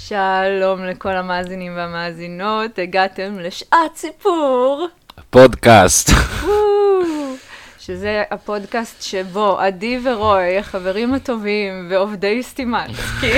שלום לכל המאזינים והמאזינות, הגעתם לשעת סיפור. הפודקאסט. שזה הפודקאסט שבו עדי ורוי, החברים הטובים ועובדי סתימת,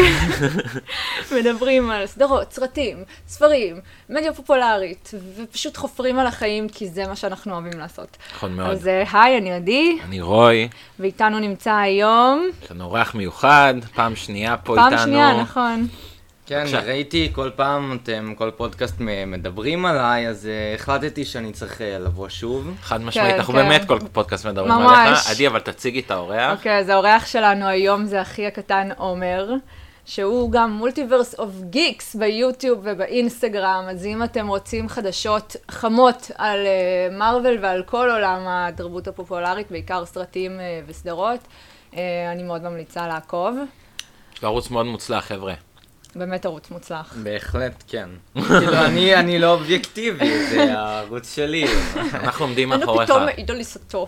מדברים על סדרות, סרטים, ספרים, מדיה פופולרית, ופשוט חופרים על החיים, כי זה מה שאנחנו אוהבים לעשות. נכון מאוד. אז היי, אני עדי. אני רוי. ואיתנו נמצא היום. יש לנו אורח מיוחד, פעם שנייה פה איתנו. פעם שנייה, נכון. כן, ראיתי כל פעם, אתם כל פודקאסט מדברים עליי, אז החלטתי שאני צריך לבוא שוב. חד משמעית, אנחנו כן. באמת כל פודקאסט מדברים ממש. עליך. עדי, אבל תציגי את האורח. אוקיי, אז האורח שלנו היום זה אחי הקטן עומר, שהוא גם מולטיברס אוף גיקס ביוטיוב ובאינסטגרם, אז אם אתם רוצים חדשות חמות על מרוול ועל כל עולם התרבות הפופולרית, בעיקר סרטים וסדרות, אני מאוד ממליצה לעקוב. יש לו ערוץ מאוד מוצלח, חבר'ה. באמת ערוץ מוצלח. בהחלט, כן. כאילו, אני לא אובייקטיבי, זה הערוץ שלי. אנחנו עומדים אני מאחוריך. פתאום מעיד על עיסתו.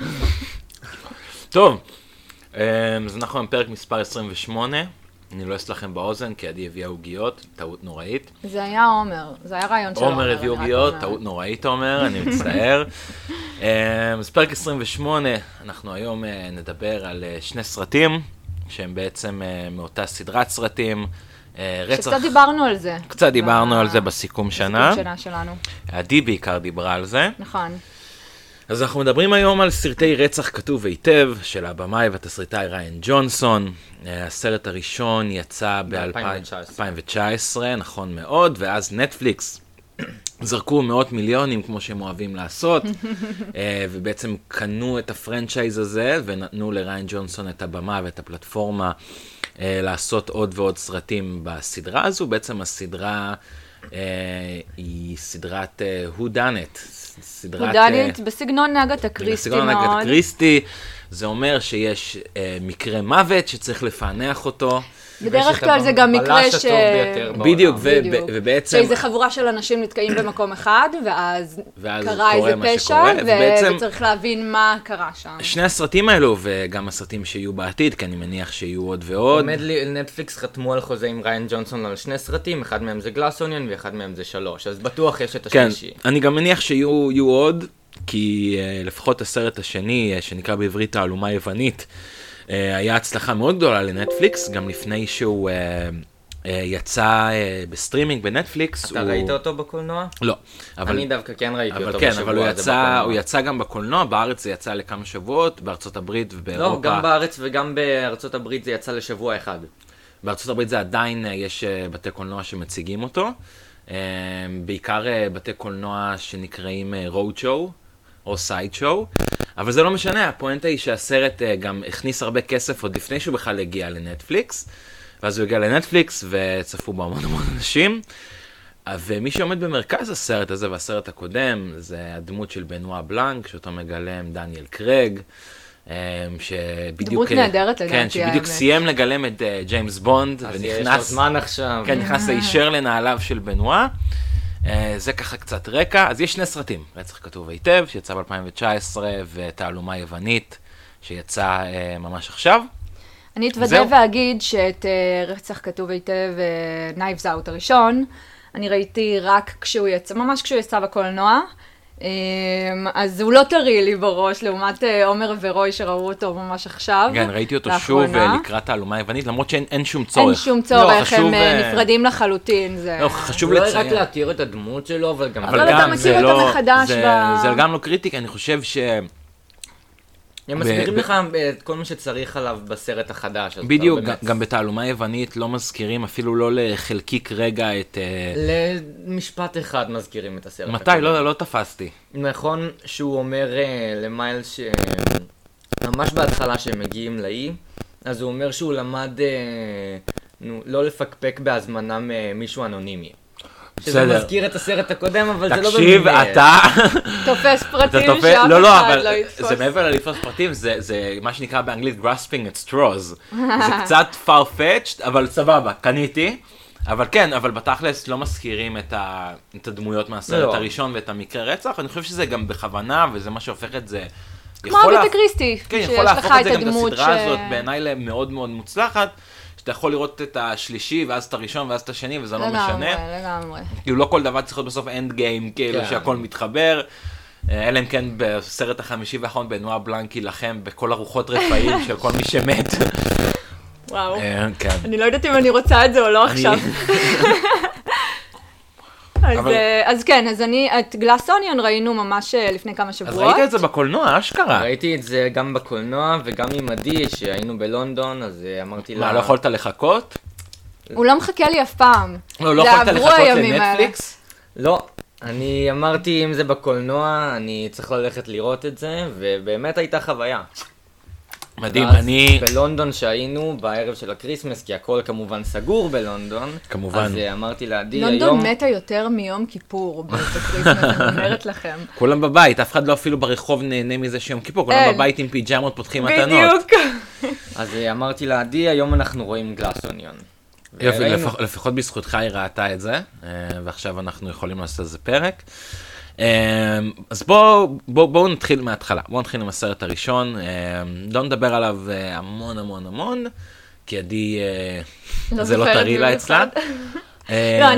טוב, אז אנחנו בפרק מספר 28. אני לא אעשה לכם באוזן, כי עדי הביאה עוגיות, טעות נוראית. זה היה עומר, זה היה רעיון של עומר. עומר הביא עוגיות, טעות נוראית עומר, אני מצטער. אז פרק 28, אנחנו היום נדבר על שני סרטים, שהם בעצם מאותה סדרת סרטים. שקצת דיברנו על זה. קצת דיברנו על זה בסיכום שנה. בסיכום שנה שלנו. עדי בעיקר דיברה על זה. נכון. אז אנחנו מדברים היום על סרטי רצח כתוב היטב, של הבמאי והתסריטאי ריין ג'ונסון. הסרט הראשון יצא ב-2019, נכון מאוד, ואז נטפליקס זרקו מאות מיליונים כמו שהם אוהבים לעשות, ובעצם קנו את הפרנצ'ייז הזה, ונתנו לריין ג'ונסון את הבמה ואת הפלטפורמה לעשות עוד ועוד סרטים בסדרה הזו. בעצם הסדרה היא סדרת Who Done It. Who Done It בסגנון אגתה קריסטי מאוד. בסגנון אגתה קריסטי, זה אומר שיש מקרה מוות שצריך לפענח אותו. בדרך כלל זה גם מקרה ש... בדיוק, ובעצם... שאיזו חבורה של אנשים נתקעים במקום אחד, ואז קרה איזה פשע, וצריך להבין מה קרה שם. שני הסרטים האלו, וגם הסרטים שיהיו בעתיד, כי אני מניח שיהיו עוד ועוד. עומד נטפליקס חתמו על חוזה עם ריין ג'ונסון על שני סרטים, אחד מהם זה גלאס אוניון ואחד מהם זה 3, אז בטוח יש את השלישי. כן, אני גם מניח שיהיו עוד, כי לפחות הסרט השני, שנקרא בעברית תעלומה יוונית, היה הצלחה מאוד גדולה לנטפליקס, גם לפני שהוא יצא בסטרימינג בנטפליקס. אתה ראית אותו בקולנוע? לא. אני דווקא כן ראיתי אותו בשבוע הזה בקולנוע. הוא יצא גם בקולנוע, בארץ זה יצא לכמה שבועות, בארצות הברית ובאירופה. לא, גם בארץ וגם בארצות הברית זה יצא לשבוע אחד. בארצות הברית זה עדיין, יש בתי קולנוע שמציגים אותו, בעיקר בתי קולנוע שנקראים רוד שואו, או סייד שואו, אבל זה לא משנה, הפואנטה היא שהסרט גם הכניס הרבה כסף עוד לפני שהוא בכלל הגיע לנטפליקס, ואז הוא הגיע לנטפליקס וצפו בו המון המון אנשים, ומי שעומד במרכז הסרט הזה והסרט הקודם, זה הדמות של בנואה בלנק, שאותו מגלם דניאל קרג, שבדיוק... דמות נהדרת לדעתי. כן, שבדיוק סיים לגלם את ג'יימס בונד, אז יש לו זמן עכשיו. כן, נכנס להישר לנעליו של בנואה. זה ככה קצת רקע. אז יש שני סרטים, רצח כתוב היטב, שיצא ב-2019, ותעלומה יוונית, שיצא ממש עכשיו. אני אתוודא ואגיד שאת רצח כתוב היטב, Knives Out הראשון, אני ראיתי רק כשהוא יצא, ממש כשהוא יצא בקולנוע, אז הוא לא טרי לי בראש, לעומת עומר ורוי שראו אותו ממש עכשיו. כן, ראיתי אותו שוב לקראת תעלומה יוונית, למרות שאין שום צורך. אין שום צורך, הם נפרדים לחלוטין. לא, חשוב לציין. לא רק להכיר את הדמות שלו, אבל גם... אבל אתה מכיר אותו מחדש. זה גם לא קריטי, כי אני חושב ש... הם מסבירים לך את כל מה שצריך עליו בסרט החדש. בדיוק, גם בתעלומה יוונית לא מזכירים, אפילו לא לחלקיק רגע את... למשפט אחד מזכירים את הסרט. מתי? לא תפסתי. נכון שהוא אומר למיילס ממש בהתחלה שהם מגיעים לאי, אז הוא אומר שהוא למד לא לפקפק בהזמנה ממישהו אנונימי. שזה מזכיר את הסרט הקודם, אבל זה לא תקשיב, אתה... תופס פרטים שאף אחד לא יתפוס. זה מעבר ללפוס פרטים, זה מה שנקרא באנגלית grasping at straws. זה קצת far-fetched, אבל סבבה, קניתי. אבל כן, אבל בתכלס לא מזכירים את הדמויות מהסרט הראשון ואת המקרה רצח. אני חושב שזה גם בכוונה, וזה מה שהופך את זה... כמו אגתה קריסטי, כן, יכול להפוך את זה גם את הסדרה הזאת בעיניי למאוד מאוד מוצלחת. שאתה יכול לראות את השלישי, ואז את הראשון, ואז את השני, וזה לא משנה. לגמרי. כאילו, לא כל דבר צריך להיות בסוף אנד גיים, כאילו, שהכל מתחבר. אלא אם כן בסרט החמישי והאחרון בנועה בלנק ילחם בכל ארוחות רפאים של כל מי שמת. וואו. אני לא יודעת אם אני רוצה את זה או לא עכשיו. אז כן, אז את גלאס אוניון ראינו ממש לפני כמה שבועות. אז ראית את זה בקולנוע, אשכרה. ראיתי את זה גם בקולנוע וגם עם עדי, שהיינו בלונדון, אז אמרתי לה... מה, לא יכולת לחכות? הוא לא מחכה לי אף פעם. לא יכולת לחכות לנטפליקס? לא. אני אמרתי, אם זה בקולנוע, אני צריך ללכת לראות את זה, ובאמת הייתה חוויה. מדהים, אני... בלונדון שהיינו בערב של הקריסמס, כי הכל כמובן סגור בלונדון. כמובן. אז אמרתי לעדי לונדון מתה יותר מיום כיפור בקריסמס, אני אומרת לכם. כולם בבית, אף אחד לא אפילו ברחוב נהנה מזה שיום כיפור, כולם בבית עם פיג'מות פותחים מתנות. בדיוק. אז אמרתי לעדי, היום אנחנו רואים גלאס אוניון. יופי, לפחות בזכותך היא ראתה את זה, ועכשיו אנחנו יכולים לעשות איזה פרק. אז בואו נתחיל מההתחלה, בואו נתחיל עם הסרט הראשון, לא נדבר עליו המון, כי עדי זה לא טרי לה אצלה. לא,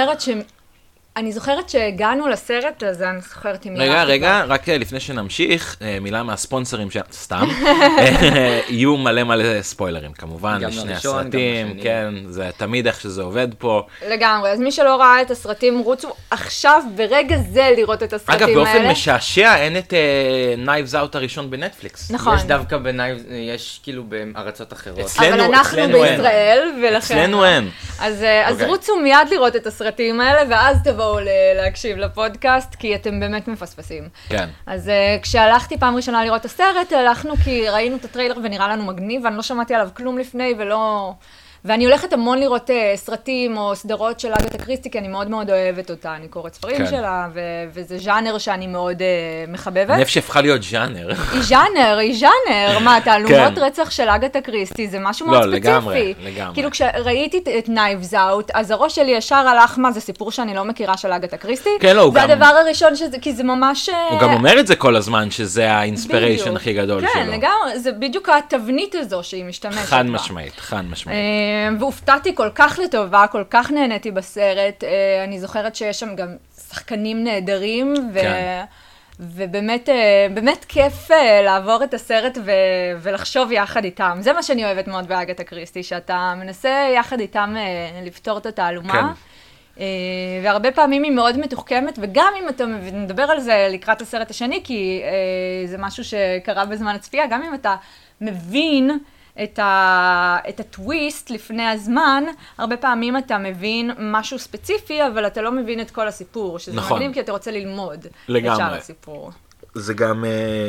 אני זוכרת שהגענו לסרט, אז אני זוכרת עם מילה. רגע, רק לפני שנמשיך, מילה מהספונסרים של... סתם. יהיו מלא ספוילרים, כמובן, לשני הסרטים, כן, זה תמיד איך שזה עובד פה. לגמרי, אז מי שלא ראה את הסרטים, רוצו עכשיו ברגע זה לראות את הסרטים האלה. אגב, באופן משעשע, אין את Knives Out הראשון בנטפליקס. נכון. יש דווקא יש כאילו בארצות אחרות. אבל אנחנו בישראל, ולכן... אצלנו אין. אז רוצו מיד לראות את הסרטים האלה, ואז תבואו להקשיב לפודקאסט, כי אתם באמת מפספסים. כן. אז כשהלכתי פעם ראשונה לראות את הסרט, הלכנו כי ראינו את הטריילר ונראה לנו מגניב, ואני לא שמעתי עליו כלום לפני, ואני הולכת המון לראות סרטים או סדרות של אגתה קריסטי, כי אני מאוד מאוד אוהבת אותה, אני קוראת ספרים שלה, וזה ז'אנר שאני מאוד מחבבת. אני חושב שהפכה להיות ז'אנר. היא ז'אנר, מה, תעלומות רצח של אגתה קריסטי, זה משהו מאוד ספציפי. לא, לגמרי. כאילו כשראיתי את Knives Out, אז הראש שלי ישר הלך, מה, זה סיפור שאני לא מכירה של אגתה קריסטי? כן, לא, הוא גם... זה הדבר הראשון, כי זה ממש... הוא גם אומר את זה כל הזמן, שזה האינספיריישן הכי גדול שלו. כן, לגמרי, זה בדיוק התבנית הזו שהיא משתמשת בה. חד משמעית. והופתעתי כל כך לטובה, כל כך נהניתי בסרט. אני זוכרת שיש שם גם שחקנים נהדרים, ובאמת כיף לעבור את הסרט ולחשוב יחד איתם. זה מה שאני אוהבת מאוד באגתה קריסטי, שאתה מנסה יחד איתם לפתור את התעלומה. והרבה פעמים היא מאוד מתוחכמת, וגם אם אתה מדבר על זה לקראת הסרט השני, כי זה משהו שקרה בזמן הצפייה, גם אם אתה מבין את הטוויסט לפני הזמן, הרבה פעמים אתה מבין משהו ספציפי, אבל אתה לא מבין את כל הסיפור, שזה נכון. מגניב כי אתה רוצה ללמוד לגמרי. את שאר הסיפור. זה גם,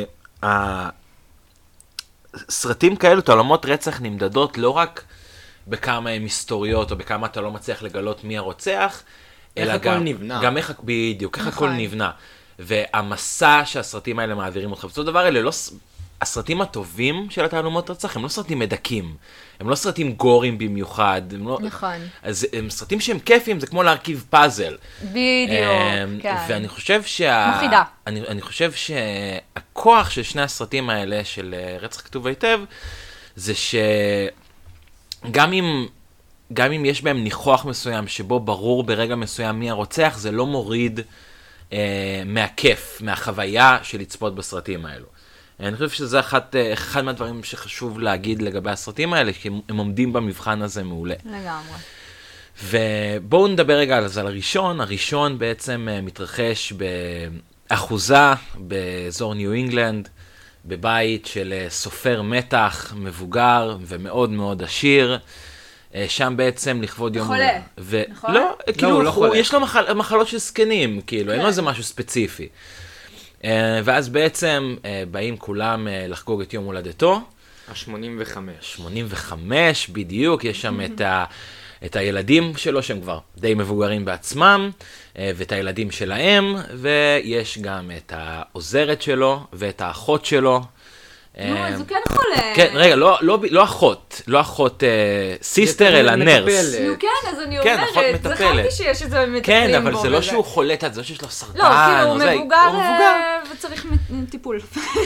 סרטים כאלו, תעלומות רצח נמדדות לא רק בכמה הם היסטוריות, או בכמה אתה לא מצליח לגלות מי הרוצח, אלא גם איך בדיוק, איך הכל נבנה. והמסע שהסרטים האלה מעבירים אותך, בסופו של דבר אלה לא... הסרטים הטובים של התעלומות רצח הם לא סרטים מדקים, הם לא סרטים גורים במיוחד, נכון. אז הם סרטים שהם כיפים, זה כמו להרכיב פאזל. בדיוק, כן. ואני חושב מחידה. אני חושב שהכוח של שני הסרטים האלה של רצח כתוב היטב, זה שגם אם יש בהם ניחוח מסוים, שבו ברור ברגע מסוים מי הרוצח, זה לא מוריד מהכיף, מהחוויה של לצפות בסרטים האלו. אני חושב שזה אחד מהדברים שחשוב להגיד לגבי הסרטים האלה, כי הם עומדים במבחן הזה מעולה. לגמרי. ובואו נדבר רגע על זה, על הראשון. הראשון בעצם מתרחש באחוזה באזור ניו אינגלנד, בבית של סופר מתח, מבוגר ומאוד מאוד עשיר. שם בעצם לכבוד יום... חולה. נכון? לא, כאילו, יש לו מחלות של זקנים, כאילו, אין לו איזה משהו ספציפי. ואז בעצם באים כולם לחגוג את יום הולדתו. ה-85. 85, בדיוק, יש שם את הילדים שלו שהם כבר די מבוגרים בעצמם, ואת הילדים שלהם, ויש גם את העוזרת שלו ואת האחות שלו. אז הוא כן חולה. כן, רגע, לא אחות סיסטר, אלא נרס. נו כן, אז אני אומרת, זכרתי שיש איזה מטפלים בו. כן, אבל זה לא שהוא חולת, זה לא שיש לו סרטן. לא, כאילו הוא מבוגר וצריך טיפול.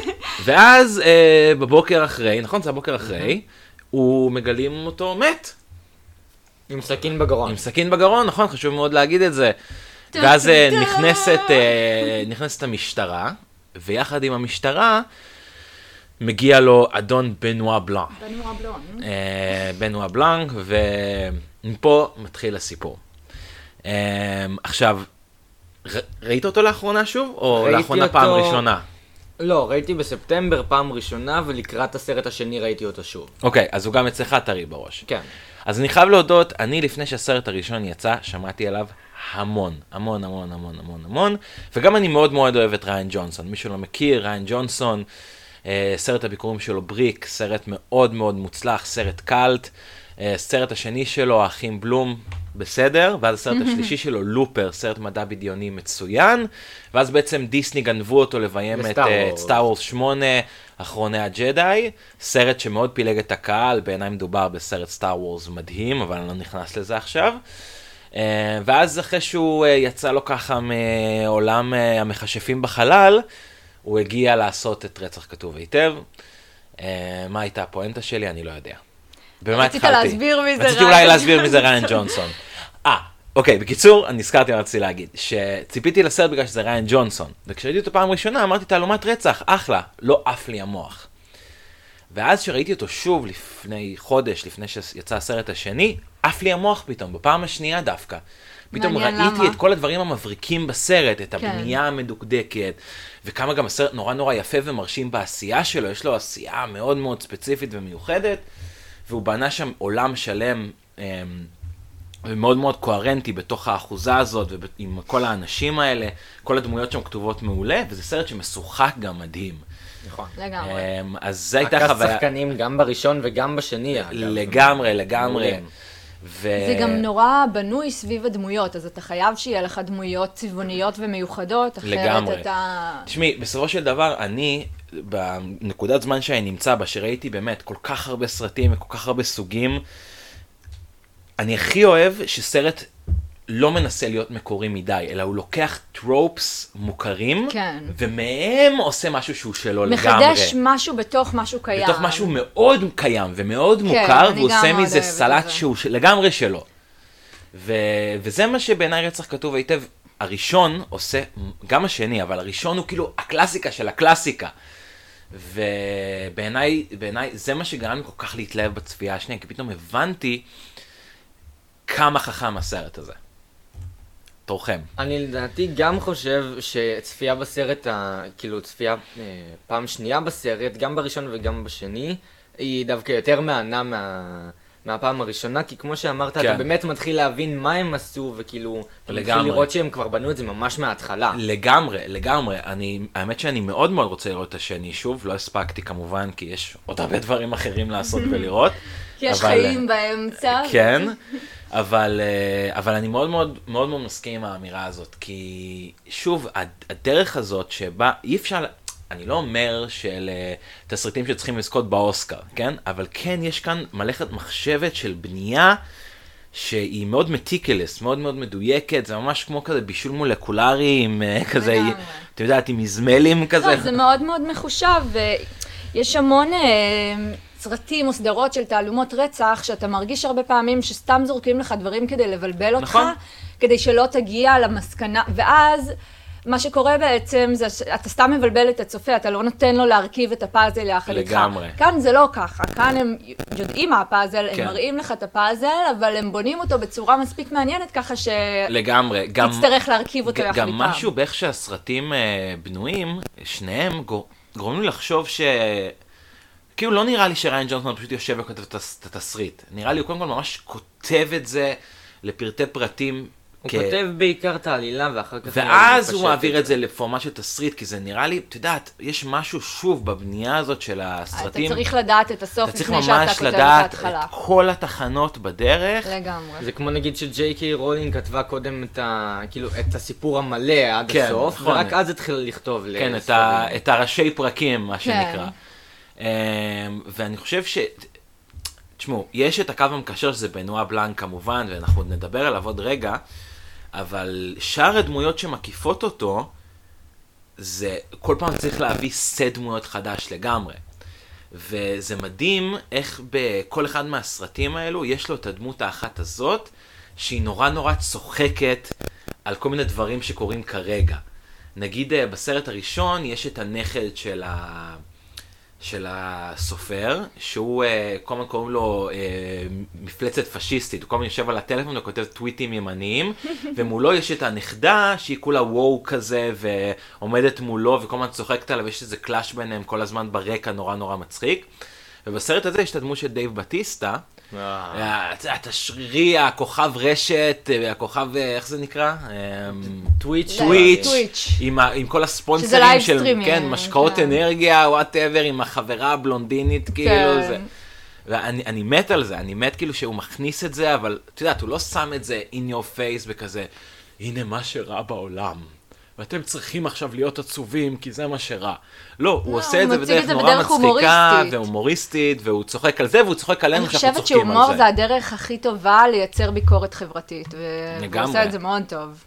ואז בבוקר אחרי, נכון, זה הבוקר אחרי, הוא מגלים אותו מת. עם סכין בגרון. עם סכין בגרון, נכון, חשוב מאוד להגיד את זה. ואז נכנסת המשטרה, ויחד עם המשטרה מגיע לו אדון בנואה בלאנק. בנואה בלאנק, ומפה מתחיל הסיפור. עכשיו, ראית אותו לאחרונה שוב, או לאחרונה פעם ראשונה? לא, ראיתי בספטמבר פעם ראשונה, ולקראת הסרט השני ראיתי אותו שוב. אוקיי, אז הוא גם אצלך טרי בראש. כן. אז אני חייב להודות, אני לפני שהסרט הראשון יצא, שמעתי עליו המון, וגם אני מאוד מאוד אוהב את ריין ג'ונסון. מי שלא מכיר, ריין ג'ונסון, סרט הביקורים שלו בריק, סרט מאוד מאוד מוצלח, סרט קלט. סרט השני שלו, האחים בלום, בסדר, ואז הסרט השלישי שלו, לופר, סרט מדע בדיוני מצוין, ואז בעצם דיסני גנבו אותו לביים את סטאר וורס 8, אחרוני הג'די, סרט שמאוד פילג את הקהל, בעיניי מדובר בסרט סטאר וורס מדהים, אבל אני לא נכנס לזה עכשיו. ואז אחרי שהוא יצא לו ככה מעולם המכשפים בחלל, הוא הגיע לעשות את רצח כתוב היטב. מה הייתה הפואנטה שלי? אני לא יודע. רצית להסביר מי זה ריין. רציתי אולי להסביר מי זה ריין ג'ונסון. אוקיי, בקיצור, אני נזכרתי מה רציתי להגיד, שציפיתי לסרט בגלל שזה ריין ג'ונסון, וכשראיתי אותו פעם ראשונה אמרתי תעלומת רצח, אחלה, לא עף לי המוח. ואז שראיתי אותו שוב לפני חודש, לפני שיצא הסרט השני, עף לי המוח פתאום, בפעם השנייה דווקא. פתאום ראיתי את כל הדברים המבריקים בסרט, את הבנייה המדוקדקת, וכמה גם הסרט נורא נורא יפה ומרשים בעשייה שלו, יש לו עשייה מאוד מאוד ספציפית ומיוחדת, והוא בנה שם עולם שלם ומאוד מאוד קוהרנטי בתוך האחוזה הזאת, ועם כל האנשים האלה, כל הדמויות שם כתובות מעולה, וזה סרט שמשוחק גם מדהים. נכון. לגמרי. אז זו הייתה חוויה... הקאסט שחקנים גם בראשון וגם בשני. לגמרי. זה גם נורא בנוי סביב הדמויות, אז אתה חייב שיהיה לך דמויות צבעוניות ומיוחדות, אחרת אתה... תשמעי, בסופו של דבר, אני, בנקודת זמן שאני נמצא בה, שראיתי באמת כל כך הרבה סרטים וכל כך הרבה סוגים, אני הכי אוהב שסרט לא מנסה להיות מקורי מדי, אלא הוא לוקח טרופס מוכרים, ומהם עושה משהו שהוא שלו לגמרי. מחדש משהו בתוך משהו קיים. בתוך משהו מאוד קיים ומאוד מוכר, והוא עושה מזה סלט שהוא לגמרי שלו. וזה מה שבעיניי רצח כתוב היטב. הראשון עושה, גם השני, אבל הראשון הוא כאילו הקלאסיקה של הקלאסיקה. ובעיניי זה מה שגרם לי כל כך להתלהב בצפייה השנייה, כי פתאום הבנתי כמה חכם הסרט הזה. תורכם. אני לדעתי גם חושב שצפייה בסרט, כאילו צפייה פעם שנייה בסרט, גם בראשון וגם בשני, היא דווקא יותר מענה מהפעם הראשונה, כי כמו שאמרת, אתה באמת מתחיל להבין מה הם עשו, וכאילו, אתה מתחיל לראות שהם כבר בנו את זה ממש מההתחלה. לגמרי. האמת שאני מאוד מאוד רוצה לראות את השני שוב, לא הספקתי כמובן, כי יש עוד הרבה דברים אחרים לעשות ולראות. כי יש חיים באמצע. כן. אבל אני מאוד מאוד מסכים עם האמירה הזאת, כי שוב, הדרך הזאת שבה אי אפשר, אני לא אומר של תסריטים שצריכים לזכות באוסקר, כן? אבל כן, יש כאן מלאכת מחשבת של בנייה שהיא מאוד מטיקלס, מאוד מאוד מדויקת, זה ממש כמו כזה בישול מולקולרי עם כזה, אתה יודעת, עם מזמלים כזה. לא, זה מאוד מאוד מחושב, ויש המון... סרטים או סדרות של תעלומות רצח, שאתה מרגיש הרבה פעמים שסתם זורקים לך דברים כדי לבלבל אותך, נכון. כדי שלא תגיע למסקנה, ואז מה שקורה בעצם זה שאתה סתם מבלבל את הצופה, אתה לא נותן לו להרכיב את הפאזל יחד איתך. לגמרי. כאן זה לא ככה, כאן הם יודעים מה הפאזל, כן. הם מראים לך את הפאזל, אבל הם בונים אותו בצורה מספיק מעניינת, ככה לגמרי. תצטרך להרכיב אותו יחד איתם. גם משהו באיך שהסרטים בנויים, שניהם גורמים לי לחשוב כאילו לא נראה לי שריין ג'ונסון פשוט יושב וכותב את התסריט. נראה לי הוא קודם כל ממש כותב את זה לפרטי פרטים. הוא כותב בעיקר את העלילה ואחר כך... ואז הוא מעביר את זה לפורמט של תסריט, כי זה נראה לי, אתה יודעת, יש משהו שוב בבנייה הזאת של הסרטים. אתה צריך לדעת את הסוף לפני שאתה כותב את ההתחלה. אתה צריך ממש לדעת את כל התחנות בדרך. לגמרי. זה כמו נגיד שג'יי קיי רולינג כתבה קודם את הסיפור המלא עד הסוף, ורק אז התחילה לכתוב. כן, את הראשי פרקים, מה שנקרא. ואני חושב תשמעו, יש את הקו המקשר שזה בנואה בלאנק כמובן, ואנחנו נדבר עליו עוד רגע, אבל שאר הדמויות שמקיפות אותו, זה כל פעם צריך להביא סט דמויות חדש לגמרי. וזה מדהים איך בכל אחד מהסרטים האלו יש לו את הדמות האחת הזאת, שהיא נורא נורא צוחקת על כל מיני דברים שקורים כרגע. נגיד בסרט הראשון יש את הנכד של הסופר, שהוא כל הזמן קוראים לו מפלצת פשיסטית, הוא כל הזמן יושב על הטלפון וכותב טוויטים ימניים, ומולו יש את הנכדה שהיא כולה וואו כזה, ועומדת מולו וכל הזמן צוחקת עליו, ויש איזה קלאש ביניהם כל הזמן ברקע נורא נורא מצחיק. ובסרט הזה יש את הדמות של דייב בטיסטה, התשרירי, הכוכב רשת, הכוכב, איך זה נקרא? טוויץ', עם כל הספונסרים של משקאות אנרגיה, whatever, עם החברה הבלונדינית, כאילו זה. ואני מת על זה, אני מת כאילו שהוא מכניס את זה, אבל אתה יודעת, הוא לא שם את זה in your face בכזה, הנה מה שרע בעולם. ואתם צריכים עכשיו להיות עצובים, כי זה מה שרע. לא, הוא עושה את זה בדרך נורא מצחיקה והומוריסטית, והוא צוחק על זה, והוא צוחק עלינו שאנחנו צוחקים על זה. אני חושבת שהומור זה הדרך הכי טובה לייצר ביקורת חברתית, והוא עושה את זה מאוד טוב.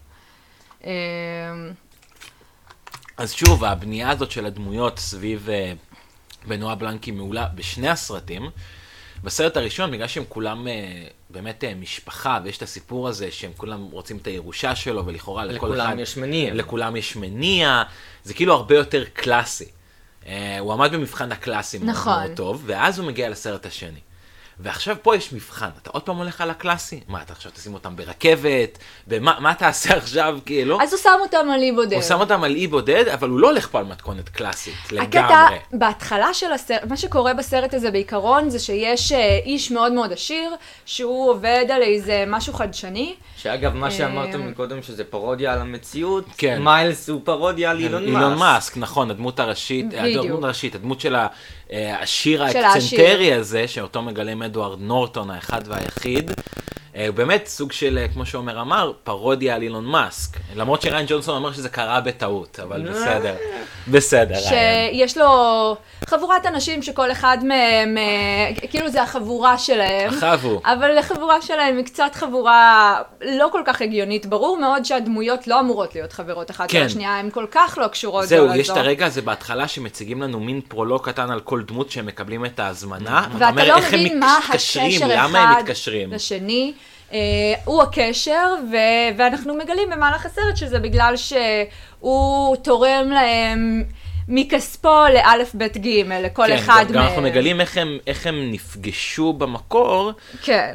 אז שוב, הבנייה הזאת של הדמויות סביב בנועה בלנקי מעולה בשני הסרטים, בסרט הראשון, בגלל שהם כולם באמת משפחה, ויש את הסיפור הזה שהם כולם רוצים את הירושה שלו, ולכאורה לכולם יש מניע. לכולם יש מניע, זה כאילו הרבה יותר קלאסי. הוא עמד במבחן הקלאסי מאוד טוב, ואז הוא מגיע לסרט השני. ועכשיו פה יש מבחן, אתה עוד פעם הולך על הקלאסי? מה, אתה עכשיו תשים אותם ברכבת? מה אתה עושה עכשיו, כאילו? אז הוא שם אותם על אי בודד. הוא שם אותם על אי בודד, אבל הוא לא הולך פה על מתכונת קלאסית, לגמרי. הקטע, בהתחלה של הסרט, מה שקורה בסרט הזה בעיקרון, זה שיש איש מאוד מאוד עשיר, שהוא עובד על איזה משהו חדשני. שאגב, מה שאמרתם מקודם, שזה פרודיה על המציאות, מיילס הוא פרודיה על אילון מאסק. אילון מאסק, נכון, הדמות הראשית, הדמות של השיר האקצנטרי הזה, שאותו מגלם אדוארד נורטון, האחד והיחיד, הוא באמת סוג של, כמו שאומר אמר, פרודיה על אילון מאסק. למרות שריין ג'ונסון אומר שזה קרה בטעות, אבל בסדר. בסדר, ריין. שיש לו חבורת אנשים שכל אחד מהם, כאילו זה החבורה שלהם. החבו. אבל החבורה שלהם היא קצת חבורה לא כל כך הגיונית. ברור מאוד שהדמויות לא אמורות להיות חברות אחת לשנייה, הן כל כך לא קשורות. זהו, יש את הרגע הזה בהתחלה שמציגים לנו מין פרולוג קטן על כל דמות שהם מקבלים את ההזמנה. ואתה לא מבין מה הקשר אחד לשני. הוא הקשר, ואנחנו מגלים במהלך הסרט שזה בגלל שהוא תורם להם מכספו לאלף בית ג' לכל אחד מהם. גם אנחנו מגלים איך הם נפגשו במקור, כן.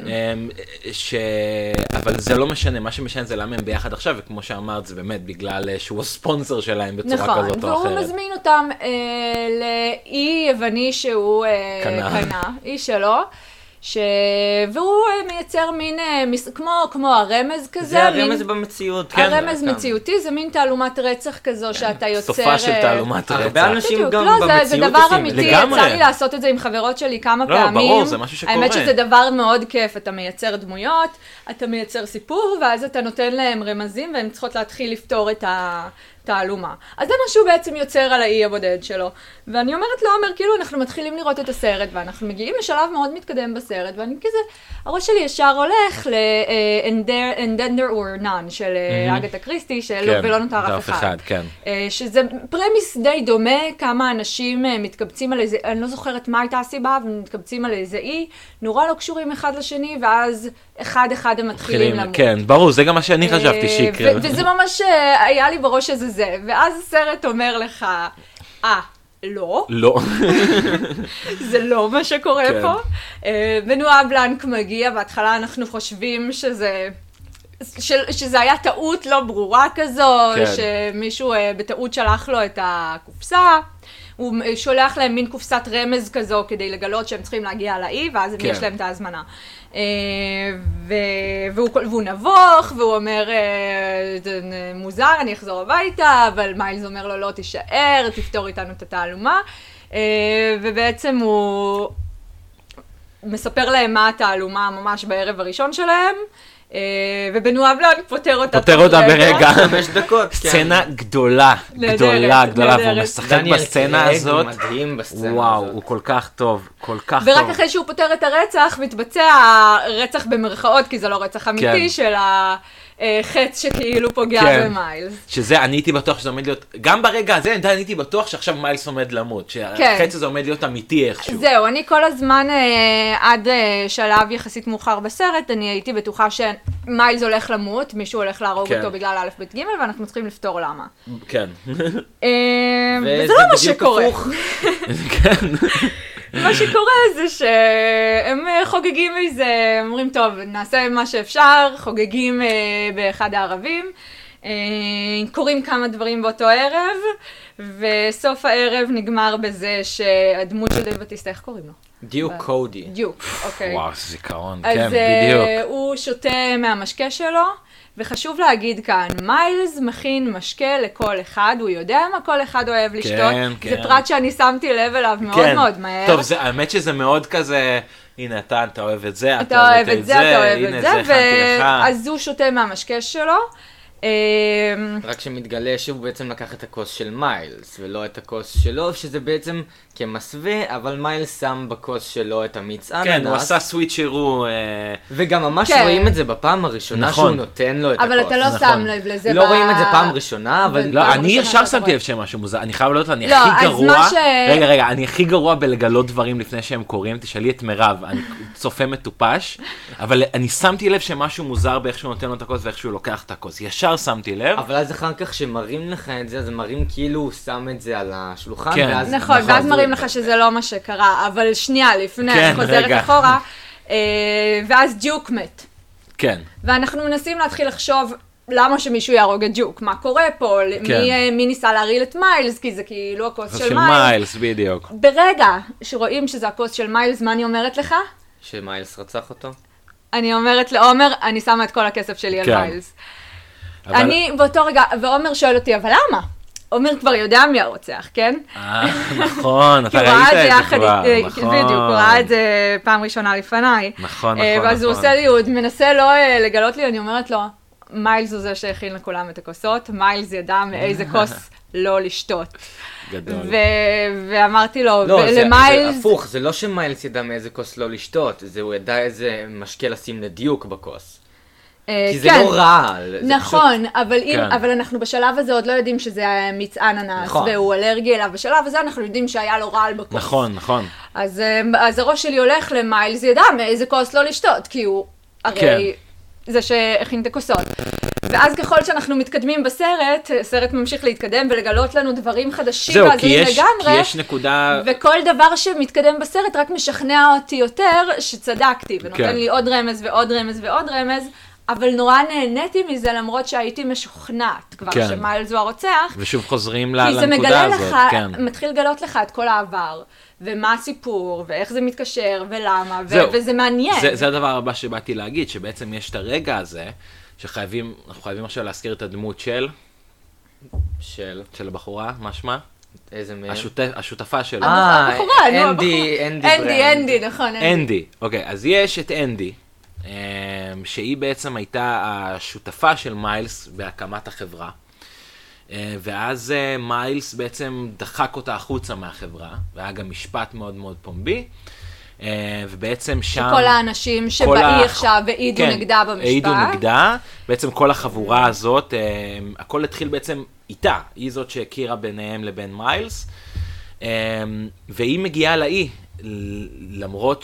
אבל זה לא משנה, מה שמשנה זה למה הם ביחד עכשיו, וכמו שאמרת, זה באמת בגלל שהוא הספונסר שלהם בצורה כזאת או אחרת. נכון, והוא מזמין אותם לאי יווני שהוא קנה, אי שלו. והוא מייצר מין, כמו הרמז כזה. זה הרמז במציאות. הרמז מציאותי, זה מין תעלומת רצח כזו שאתה יוצר. סופה של תעלומת רצח. הרבה אנשים גם במציאות זה דבר אמיתי, יצא לי לעשות את זה עם חברות שלי כמה פעמים. לא, ברור, זה משהו שקורה. האמת שזה דבר מאוד כיף, אתה מייצר דמויות, אתה מייצר סיפור, ואז אתה נותן להם רמזים, והן צריכות להתחיל לפתור את תעלומה. אז זה מה שהוא בעצם יוצר על האי הבודד שלו. ואני אומרת לו, כאילו אנחנו מתחילים לראות את הסרט, ואנחנו מגיעים לשלב מאוד מתקדם בסרט, ואני כזה, הראש שלי ישר הולך ל-And Then There Were None של אגתה קריסטי, ולא נותר אף אחד. שזה פרמיס די דומה, כמה אנשים מתקבצים על איזה, אני לא זוכרת מה הייתה הסיבה, אבל מתקבצים על איזה אי, נורא לא קשורים אחד לשני, ואז אחד הם מתחילים למות. כן, ברור, זה גם מה שאני חשבתי שיקרה. וזה ממש היה לי בראש שזה זה, ואז הסרט אומר לך, לא. לא. זה לא מה שקורה פה. ונועה בלנק מגיע, בהתחלה אנחנו חושבים שזה היה טעות לא ברורה כזו, שמישהו בטעות שלח לו את הקופסה. הוא שולח להם מין קופסת רמז כזו כדי לגלות שהם צריכים להגיע לאי, ואז יש להם את ההזמנה. והוא נבוך, והוא אומר, זה מוזר, אני אחזור הביתה, אבל מיילס אומר לו, לא תישאר, תפתור איתנו את התעלומה. ובעצם הוא מספר להם מה התעלומה ממש בערב הראשון שלהם, ובנועה בלנק פותר אותה ברגע. 5 דקות. סצנה גדולה, והוא משחק בסצנה הזאת. מדהים בסצנה הזאת. וואו, הוא כל כך טוב, כל כך טוב. ורק אחרי שהוא פותר את הרצח, מתבצע רצח במרכאות, כי זה לא רצח אמיתי, של חץ שכאילו פוגע במיילס. שזה, אני הייתי בטוח שזה עומד להיות, גם ברגע הזה, אני הייתי בטוח שעכשיו מיילס עומד למות, שהחץ הזה עומד להיות אמיתי איכשהו. זהו, אני כל הזמן, עד שלב יחסית מאוחר בסרט, אני הייתי בטוחה שמיילס הולך למות, מישהו הולך להרוג אותו בגלל א' ב' ג' ואנחנו צריכים לפתור למה. כן. וזה לא מה שקורה. כן. מה שקורה זה שהם חוגגים מזה, אומרים טוב, נעשה מה שאפשר, חוגגים באחד הערבים, קוראים כמה דברים באותו ערב, וסוף הערב נגמר בזה שהדמות של דייב בטיסטה, איך קוראים לו? דיוק קודי. דיוק, אוקיי. וואו, זה זיכרון, כן, בדיוק. אז הוא שותה מהמשקה שלו, וחשוב להגיד כאן, מיילס מכין משקה לכל אחד, הוא יודע מה כל אחד אוהב לשתות, זה פרט שאני שמתי לב אליו מאוד מאוד מהר. טוב, האמת שזה מאוד כזה, הנה אתה אוהב את זה, אתה אוהב את זה, אתה אוהב את זה, אז הוא שותה מהמשקה שלו. רק שמתגלה שהוא בעצם לקח את הכוס של מיילס, ולא את הכוס שלו, שזה בעצם כמסווה, אבל מיילס שם בכוס שלו את המיץ אננס. כן, הוא עשה סוויצ'רו. וגם ממש רואים את זה בפעם הראשונה שהוא נותן לו את הכוס. אבל אתה לא שם לב לזה. לא רואים את זה פעם ראשונה, אבל... לא, אני ישר שמתי לב שמשהו מוזר, אני חייב לדעת, אני הכי גרוע... רגע, אני הכי גרוע בלגלות דברים לפני שהם קורים, תשאלי את מירב, אני צופה מטופש, אבל אני שמתי לב שמשהו מוזר באיך שהוא נותן לו את הכוס ואיך שהוא לוקח את הכוס. ישר שמתי לב. אבל אז אחר כך שמראים לך את זה, אז מראים כאילו הוא שם את זה על השולחן, ואז... נכון, ואז מראים לך שזה לא מה שקרה, אבל שנייה לפני, חוזרת אחורה, ואז ג'וק מת. כן. ואנחנו מנסים להתחיל לחשוב למה שמישהו יהרוג את ג'וק, מה קורה פה, מי ניסה להרעיל את מיילס, כי זה כאילו הכוס של מיילס, בדיוק. ברגע שרואים שזה הכוס של מיילס, מה אני אומרת לך? שמיילס רצח אותו? אני אומרת לעומר, אני שמה את כל הכסף שלי על מיילס. אני באותו רגע, ועומר שואל אותי, אבל למה? עומר כבר יודע מי הרוצח, כן? נכון, אתה ראית את זה כבר, נכון. בדיוק, הוא ראה את זה פעם ראשונה לפניי. נכון. ואז הוא עושה לי, הוא מנסה לא לגלות לי, אני אומרת לו, מיילס הוא זה שהכין לכולם את הכוסות, מיילס ידע מאיזה כוס לא לשתות. גדול. ואמרתי לו, לא, זה הפוך, זה לא שמיילס ידע מאיזה כוס לא לשתות, זה הוא ידע איזה משקה לשים לדיוק בכוס. כי זה לא רע. נכון, אבל אנחנו בשלב הזה עוד לא יודעים שזה מיץ אננס, והוא אלרגי אליו. בשלב הזה אנחנו יודעים שהיה לו רעל בכוס. נכון. אז הראש שלי הולך למיילס, ידע מאיזה כוס לא לשתות, כי הוא הרי זה שהכין את הכוסות. ואז ככל שאנחנו מתקדמים בסרט, הסרט ממשיך להתקדם ולגלות לנו דברים חדשים והזויים לגמרי. כי יש נקודה... וכל דבר שמתקדם בסרט רק משכנע אותי יותר שצדקתי, ונותן לי עוד רמז ועוד רמז ועוד רמז. אבל נורא נהניתי מזה, למרות שהייתי משוכנעת כבר שמיילס הוא הרוצח. ושוב חוזרים לנקודה הזאת. כי זה מתחיל לגלות לך את כל העבר, ומה הסיפור, ואיך זה מתקשר, ולמה, וזה מעניין. זה הדבר הבא שבאתי להגיד, שבעצם יש את הרגע הזה, אנחנו חייבים עכשיו להזכיר את הדמות של הבחורה, מה שמה? איזה מהם? השותפה שלו. אנדי, נכון. אנדי, אוקיי, אז יש את אנדי. שהיא בעצם הייתה השותפה של מיילס בהקמת החברה, ואז מיילס בעצם דחק אותה החוצה מהחברה, והיה גם משפט מאוד מאוד פומבי, ובעצם שם... כל האנשים שבאי עכשיו העידו נגדה במשפט. העידו נגדה, בעצם כל החבורה הזאת, הכל התחיל בעצם איתה, היא זאת שהכירה ביניהם לבין מיילס, והיא מגיעה לאי, למרות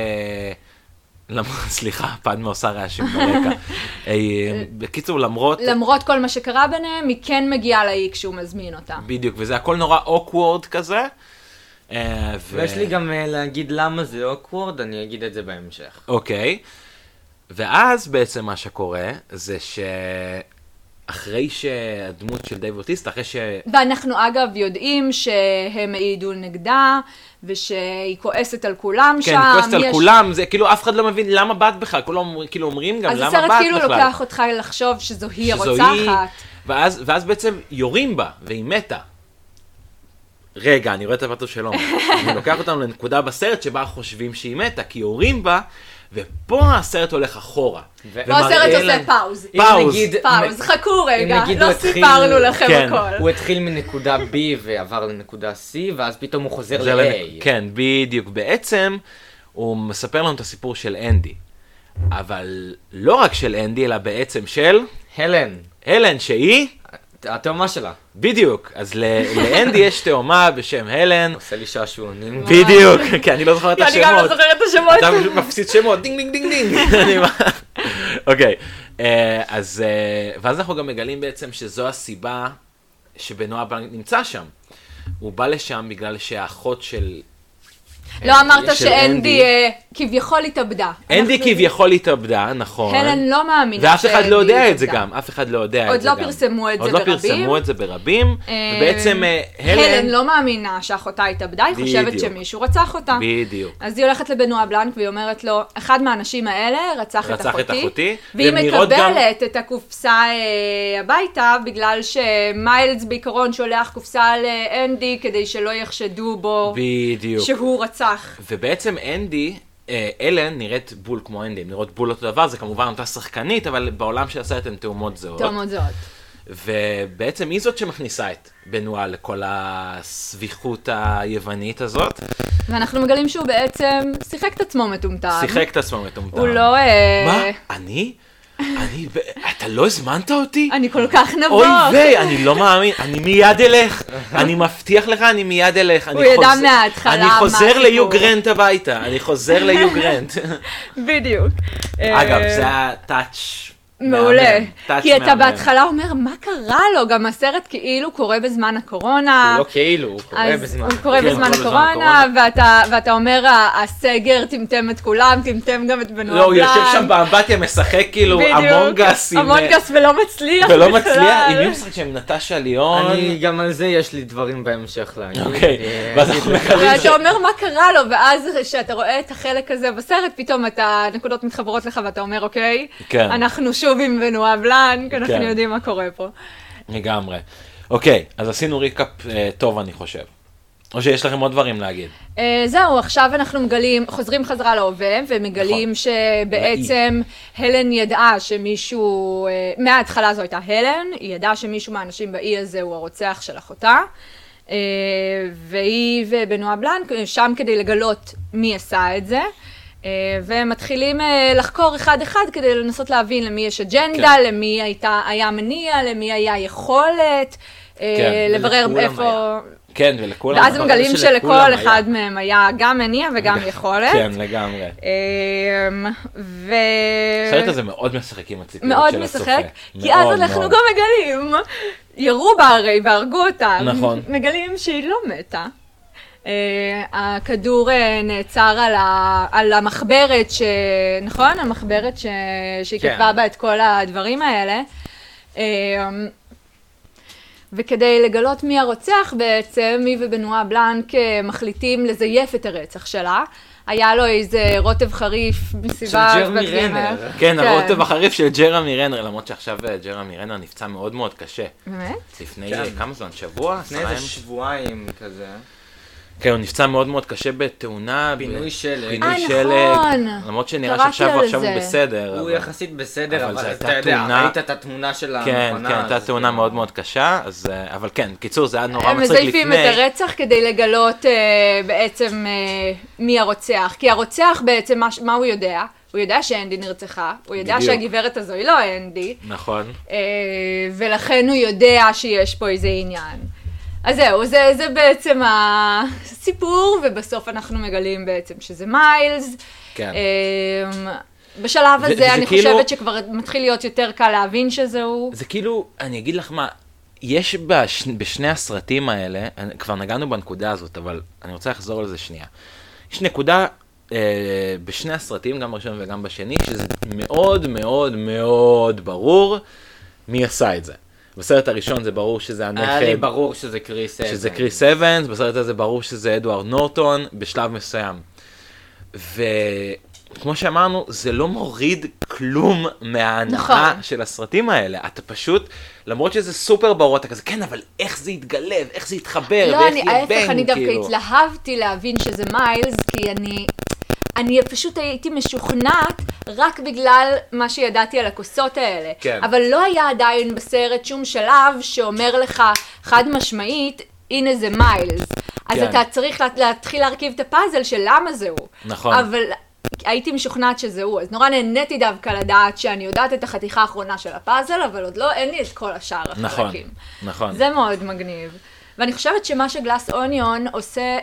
סליחה, פדמה עושה רעשים ברקע. בקיצור, למרות כל מה שקרה ביניהם, היא כן מגיעה לאי כשהוא מזמין אותה. בדיוק, וזה הכל נורא awkward כזה. ויש לי גם להגיד למה זה awkward, אני אגיד את זה בהמשך. אוקיי. ואז בעצם מה שקורה, זה אחרי שהדמות של דייב בטיסטה, אחרי ואנחנו אגב יודעים שהם העידו נגדה, ושהיא כועסת על כולם שם. כן, היא כועסת על כולם, זה כאילו אף אחד לא מבין למה באת בכלל, כולם כאילו אומרים גם למה באת בכלל. אז הסרט כאילו לוקח אותך לחשוב שזו היא הרוצחת. ואז בעצם יורים בה, והיא מתה. רגע, אני רואה את הפרטוב שלו. אני לוקח אותנו לנקודה בסרט שבה חושבים שהיא מתה, כי יורים בה, ופה הסרט הולך אחורה. פה הסרט עושה פאוז. פאוז, חכו רגע, לא סיפרנו לכם הכל. הוא התחיל מנקודה B ועבר לנקודה C, ואז פתאום הוא חוזר ל-A. כן, בדיוק. בעצם הוא מספר לנו את הסיפור של אנדי. אבל לא רק של אנדי, אלא בעצם של... הלן, שהיא... התאומה שלה. בדיוק, אז לאנדי יש תאומה בשם הלן. עושה לי שעשועונים. בדיוק, כי אני לא זוכר את השמות. אני גם לא זוכר את השמות. אתה מפסיד שמות, דינג דינג דינג דינג. אוקיי, אז, ואז אנחנו גם מגלים בעצם שזו הסיבה שבנועה בלנק נמצא שם. הוא בא לשם בגלל שהאחות של... לא אמרת שאנדי כביכול התאבדה. אנדי כביכול התאבדה, נכון. הלן לא מאמינה ואף אחד לא יודע את זה גם, אף אחד לא יודע את זה גם. עוד לא פרסמו את זה ברבים. עוד לא פרסמו את זה ברבים, ובעצם הלן לא מאמינה שאחותה התאבדה, היא חושבת שמישהו רצח אותה. בדיוק. אז היא הולכת לבנועה בלנק והיא אומרת לו, אחד מהאנשים האלה רצח את אחותי, והיא מקבלת את הקופסה הביתה, בגלל שמיילס בעיקרון שולח קופסה לאנדי כדי שלא יחשדו בו שהוא רצח. ובעצם אנדי, אלן נראית בול כמו אנדי, נראות בול אותו דבר, זה כמובן אותה שחקנית, אבל בעולם של הסרט הן תאומות זהות. תאומות זהות. ובעצם היא זאת שמכניסה את בנועה לכל הסביחות היוונית הזאת. ואנחנו מגלים שהוא בעצם שיחק את עצמו מטומטם. שיחק את עצמו מטומטם. הוא לא... מה? אתה לא הזמנת אותי? אני כל כך נבוך. אוי ויי, אני לא מאמין, אני מיד אלך. אני מבטיח לך, אני מיד אלך. הוא ידע מההתחלה. אני חוזר ליו גרנט הביתה, אני חוזר ליו גרנט. בדיוק. אגב, זה הטאץ' מעולה. כי אתה בהתחלה אומר, מה קרה לו? גם הסרט כאילו קורה בזמן הקורונה. הוא לא כאילו, הוא קורה בזמן. הוא קורה בזמן הקורונה, ואתה אומר, הסגר טמטם את כולם, טמטם גם את בנועה בלנק. לא, הוא יושב שם באמבטיה, משחק כאילו אמונגס. אמונגס ולא מצליח. ולא מצליח, עם מי משחק שם נטשה ליון. אני, גם על זה יש לי דברים בהמשך להגיד. אוקיי, ואז אנחנו מקלים ואתה אומר, מה קרה לו? ואז כשאתה רואה את החלק הזה בסרט, פתאום הנקודות מתחברות לך ואתה אומר, אוקיי, אנחנו שוב עם בנועה בלנק, אנחנו יודעים מה קורה פה. לגמרי. אוקיי, אז עשינו ריקאפ טוב, אני חושב. או שיש לכם עוד דברים להגיד? זהו, עכשיו אנחנו חוזרים חזרה להווה, ומגלים שבעצם הלן ידעה שמישהו, מההתחלה זו הייתה הלן, היא ידעה שמישהו מהאנשים באי הזה הוא הרוצח של אחותה, והיא ובנועה בלנק שם כדי לגלות מי עשה את זה, ומתחילים לחקור אחד-אחד כדי לנסות להבין למי יש אג'נדה, למי היה מניע, למי היה יכולת, לברר איפה... כן, ולכולם... ואז מגלים שלכל אחד מהם היה גם מניע וגם יכולת. כן, לגמרי. הסרט הזה מאוד משחק עם הציפיות של הסופר. מאוד משחק, כי אז אנחנו גם מגלים, ירו בה הרי והרגו אותה. נכון. מגלים שהיא לא מתה. הכדור נעצר על המחברת, נכון? המחברת שהיא כתבה בה את כל הדברים האלה. וכדי לגלות מי הרוצח בעצם, מי ובנועה בלנק מחליטים לזייף את הרצח שלה. היה לו איזה רוטב חריף מסביבה. של ג'רמי רנר. כן, הרוטב החריף של ג'רמי רנר, למרות שעכשיו ג'רמי רנר נפצע מאוד מאוד קשה. באמת? לפני כמה זמן? שבוע? לפני איזה שבועיים כזה. כן, הוא נפצע מאוד מאוד קשה בתאונה. פינוי שלג. נכון. למרות שנראה שעכשיו הוא בסדר. הוא יחסית בסדר, אבל אתה יודע, ראית את התמונה של המכונה. כן, הייתה תאונה מאוד מאוד קשה, אבל כן, קיצור, זה היה נורא מצחיק לפני. הם מזייפים את הרצח כדי לגלות בעצם מי הרוצח. כי הרוצח בעצם, מה הוא יודע? הוא יודע שאנדי נרצחה, הוא יודע שהגברת הזו היא לא אנדי. נכון. ולכן הוא יודע שיש פה איזה עניין. אז זהו, זה בעצם הסיפור, ובסוף אנחנו מגלים בעצם שזה מיילס. כן. בשלב הזה אני חושבת שכבר מתחיל להיות יותר קל להבין שזהו. זה כאילו, אני אגיד לך מה, יש בשני הסרטים האלה, כבר נגענו בנקודה הזאת, אבל אני רוצה לחזור על זה שנייה. יש נקודה בשני הסרטים, גם בראשון וגם בשני, שזה מאוד מאוד מאוד ברור מי עשה את זה. בסרט הראשון זה ברור שזה הנכד. היה לי ברור שזה קריס אבנס. שזה קריס אבנס, בסרט הזה ברור שזה אדוארד נורטון, בשלב מסוים. וכמו שאמרנו, זה לא מוריד כלום מההנאה של הסרטים האלה. אתה פשוט, למרות שזה סופר ברור, אתה כזה, כן, אבל איך זה יתגלב, איך זה יתחבר, לא, ואיך יהיה בן, אני דווקא התלהבתי להבין שזה מיילס, כי אני פשוט הייתי משוכנעת רק בגלל מה שידעתי על הכוסות האלה. כן. אבל לא היה עדיין בסרט שום שלב שאומר לך חד משמעית, הנה זה מיילס. אז כן. אתה צריך להתחיל להרכיב את הפאזל של למה זה הוא. נכון. אבל הייתי משוכנעת שזה הוא, אז נורא נהניתי דווקא לדעת שאני יודעת את החתיכה האחרונה של הפאזל, אבל עוד לא, אין לי את כל השאר החלקים. נכון. זה מאוד מגניב. ואני חושבת שמה שגלאס אוניון עושה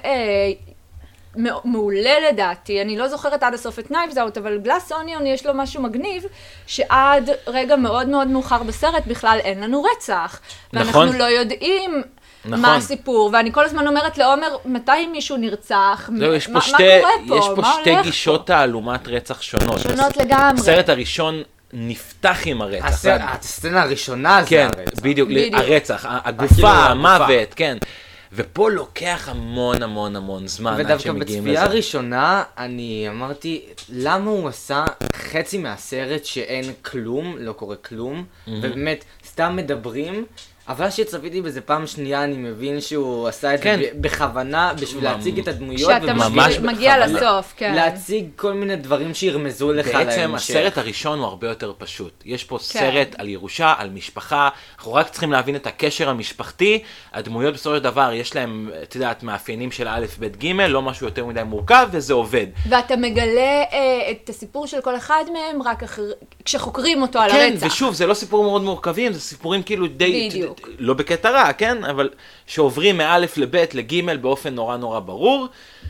מעולה לדעתי, אני לא זוכרת עד הסוף את נייבס אאוט, אבל גלאס אוניון יש לו משהו מגניב, שעד רגע מאוד מאוד מאוחר בסרט בכלל אין לנו רצח. ואנחנו לא יודעים מה הסיפור, ואני כל הזמן אומרת לעומר, מתי מישהו נרצח, מה קורה פה, יש פה שתי גישות תעלומת רצח שונות. שונות לגמרי. הסרט הראשון נפתח עם הרצח. הסצנה הראשונה זה הרצח. כן, בדיוק, הרצח, הגופה, המוות, כן. ופה לוקח המון זמן עד שמגיעים לזה. ודווקא בצפייה הראשונה אני אמרתי, למה הוא עשה חצי מהסרט שאין כלום, לא קורה כלום, ובאמת סתם מדברים, אבל שצפיתי בזה פעם שנייה, אני מבין שהוא עשה את זה בכוונה, בשביל להציג את הדמויות. שאתה מגיע לסוף, כן. להציג כל מיני דברים שירמזו לך להמשך. בעצם הסרט הראשון הוא הרבה יותר פשוט. יש פה סרט על ירושה, על משפחה, אנחנו רק צריכים להבין את הקשר המשפחתי, הדמויות בסופו של דבר, יש להם, את יודעת, מאפיינים של א', ב', ג', לא משהו יותר מדי מורכב, וזה עובד. ואתה מגלה את הסיפור של כל אחד מהם, רק כשחוקרים אותו על הרצח. כן, ושוב, זה לא סיפורים מאוד מורכבים, זה סיפורים כאילו די... לא בקטע רע, כן? אבל שעוברים מאלף לבית לגימל באופן נורא ברור,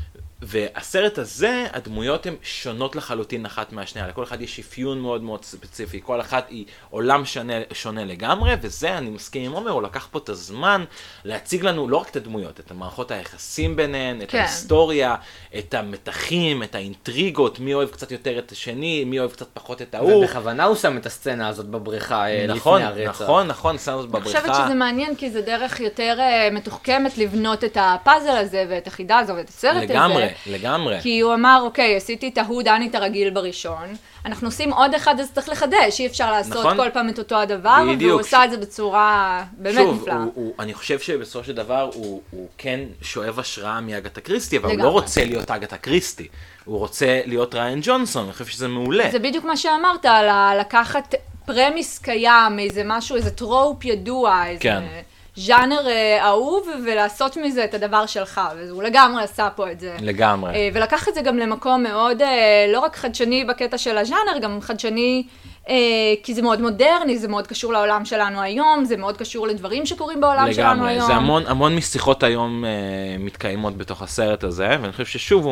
והסרט הזה, הדמויות הן שונות לחלוטין אחת מהשנייה, לכל אחד יש אפיון מאוד ספציפי, כל אחת היא עולם שונה לגמרי, וזה, אני מסכים עם עומר, הוא לקח פה את הזמן להציג לנו לא רק את הדמויות, את המערכות היחסים ביניהן, את ההיסטוריה, את המתחים, את האינטריגות, מי אוהב קצת יותר את השני, מי אוהב קצת פחות את ההוא. ובכוונה הוא שם את הסצנה הזאת בבריכה לפני הרצח. נכון, הסצנה הזאת בבריכה. אני חושבת שזה מעניין, כי זה דרך יותר מתוחכמת לבנות את הפאזל הזה, ואת החידה הזו, ואת הסרט הזה. לגמרי. כי הוא אמר, אוקיי, עשיתי את ההודנית הרגיל בראשון, אנחנו עושים עוד אחד, אז צריך לחדש, אי אפשר לעשות כל פעם את אותו הדבר, והוא עושה את זה בצורה באמת נפלאה. שוב, אני חושב שבסופו של דבר הוא כן שואב השראה מאגתה קריסטי, אבל הוא לא רוצה להיות אגתה קריסטי, הוא רוצה להיות ריין ג'ונסון, אני חושב שזה מעולה. זה בדיוק מה שאמרת, לקחת פרמיס קיים, איזה משהו, איזה טרופ ידוע, איזה ז'אנר אהוב, ולעשות מזה את הדבר שלך, והוא לגמרי עשה פה את זה. לגמרי. ולקח את זה גם למקום מאוד, לא רק חדשני בקטע של הז'אנר, גם חדשני, כי זה מאוד מודרני, זה מאוד קשור לעולם שלנו היום, זה מאוד קשור לדברים שקורים בעולם שלנו היום. זה המון משיחות היום מתקיימות בתוך הסרט הזה, ואני חושב ששוב,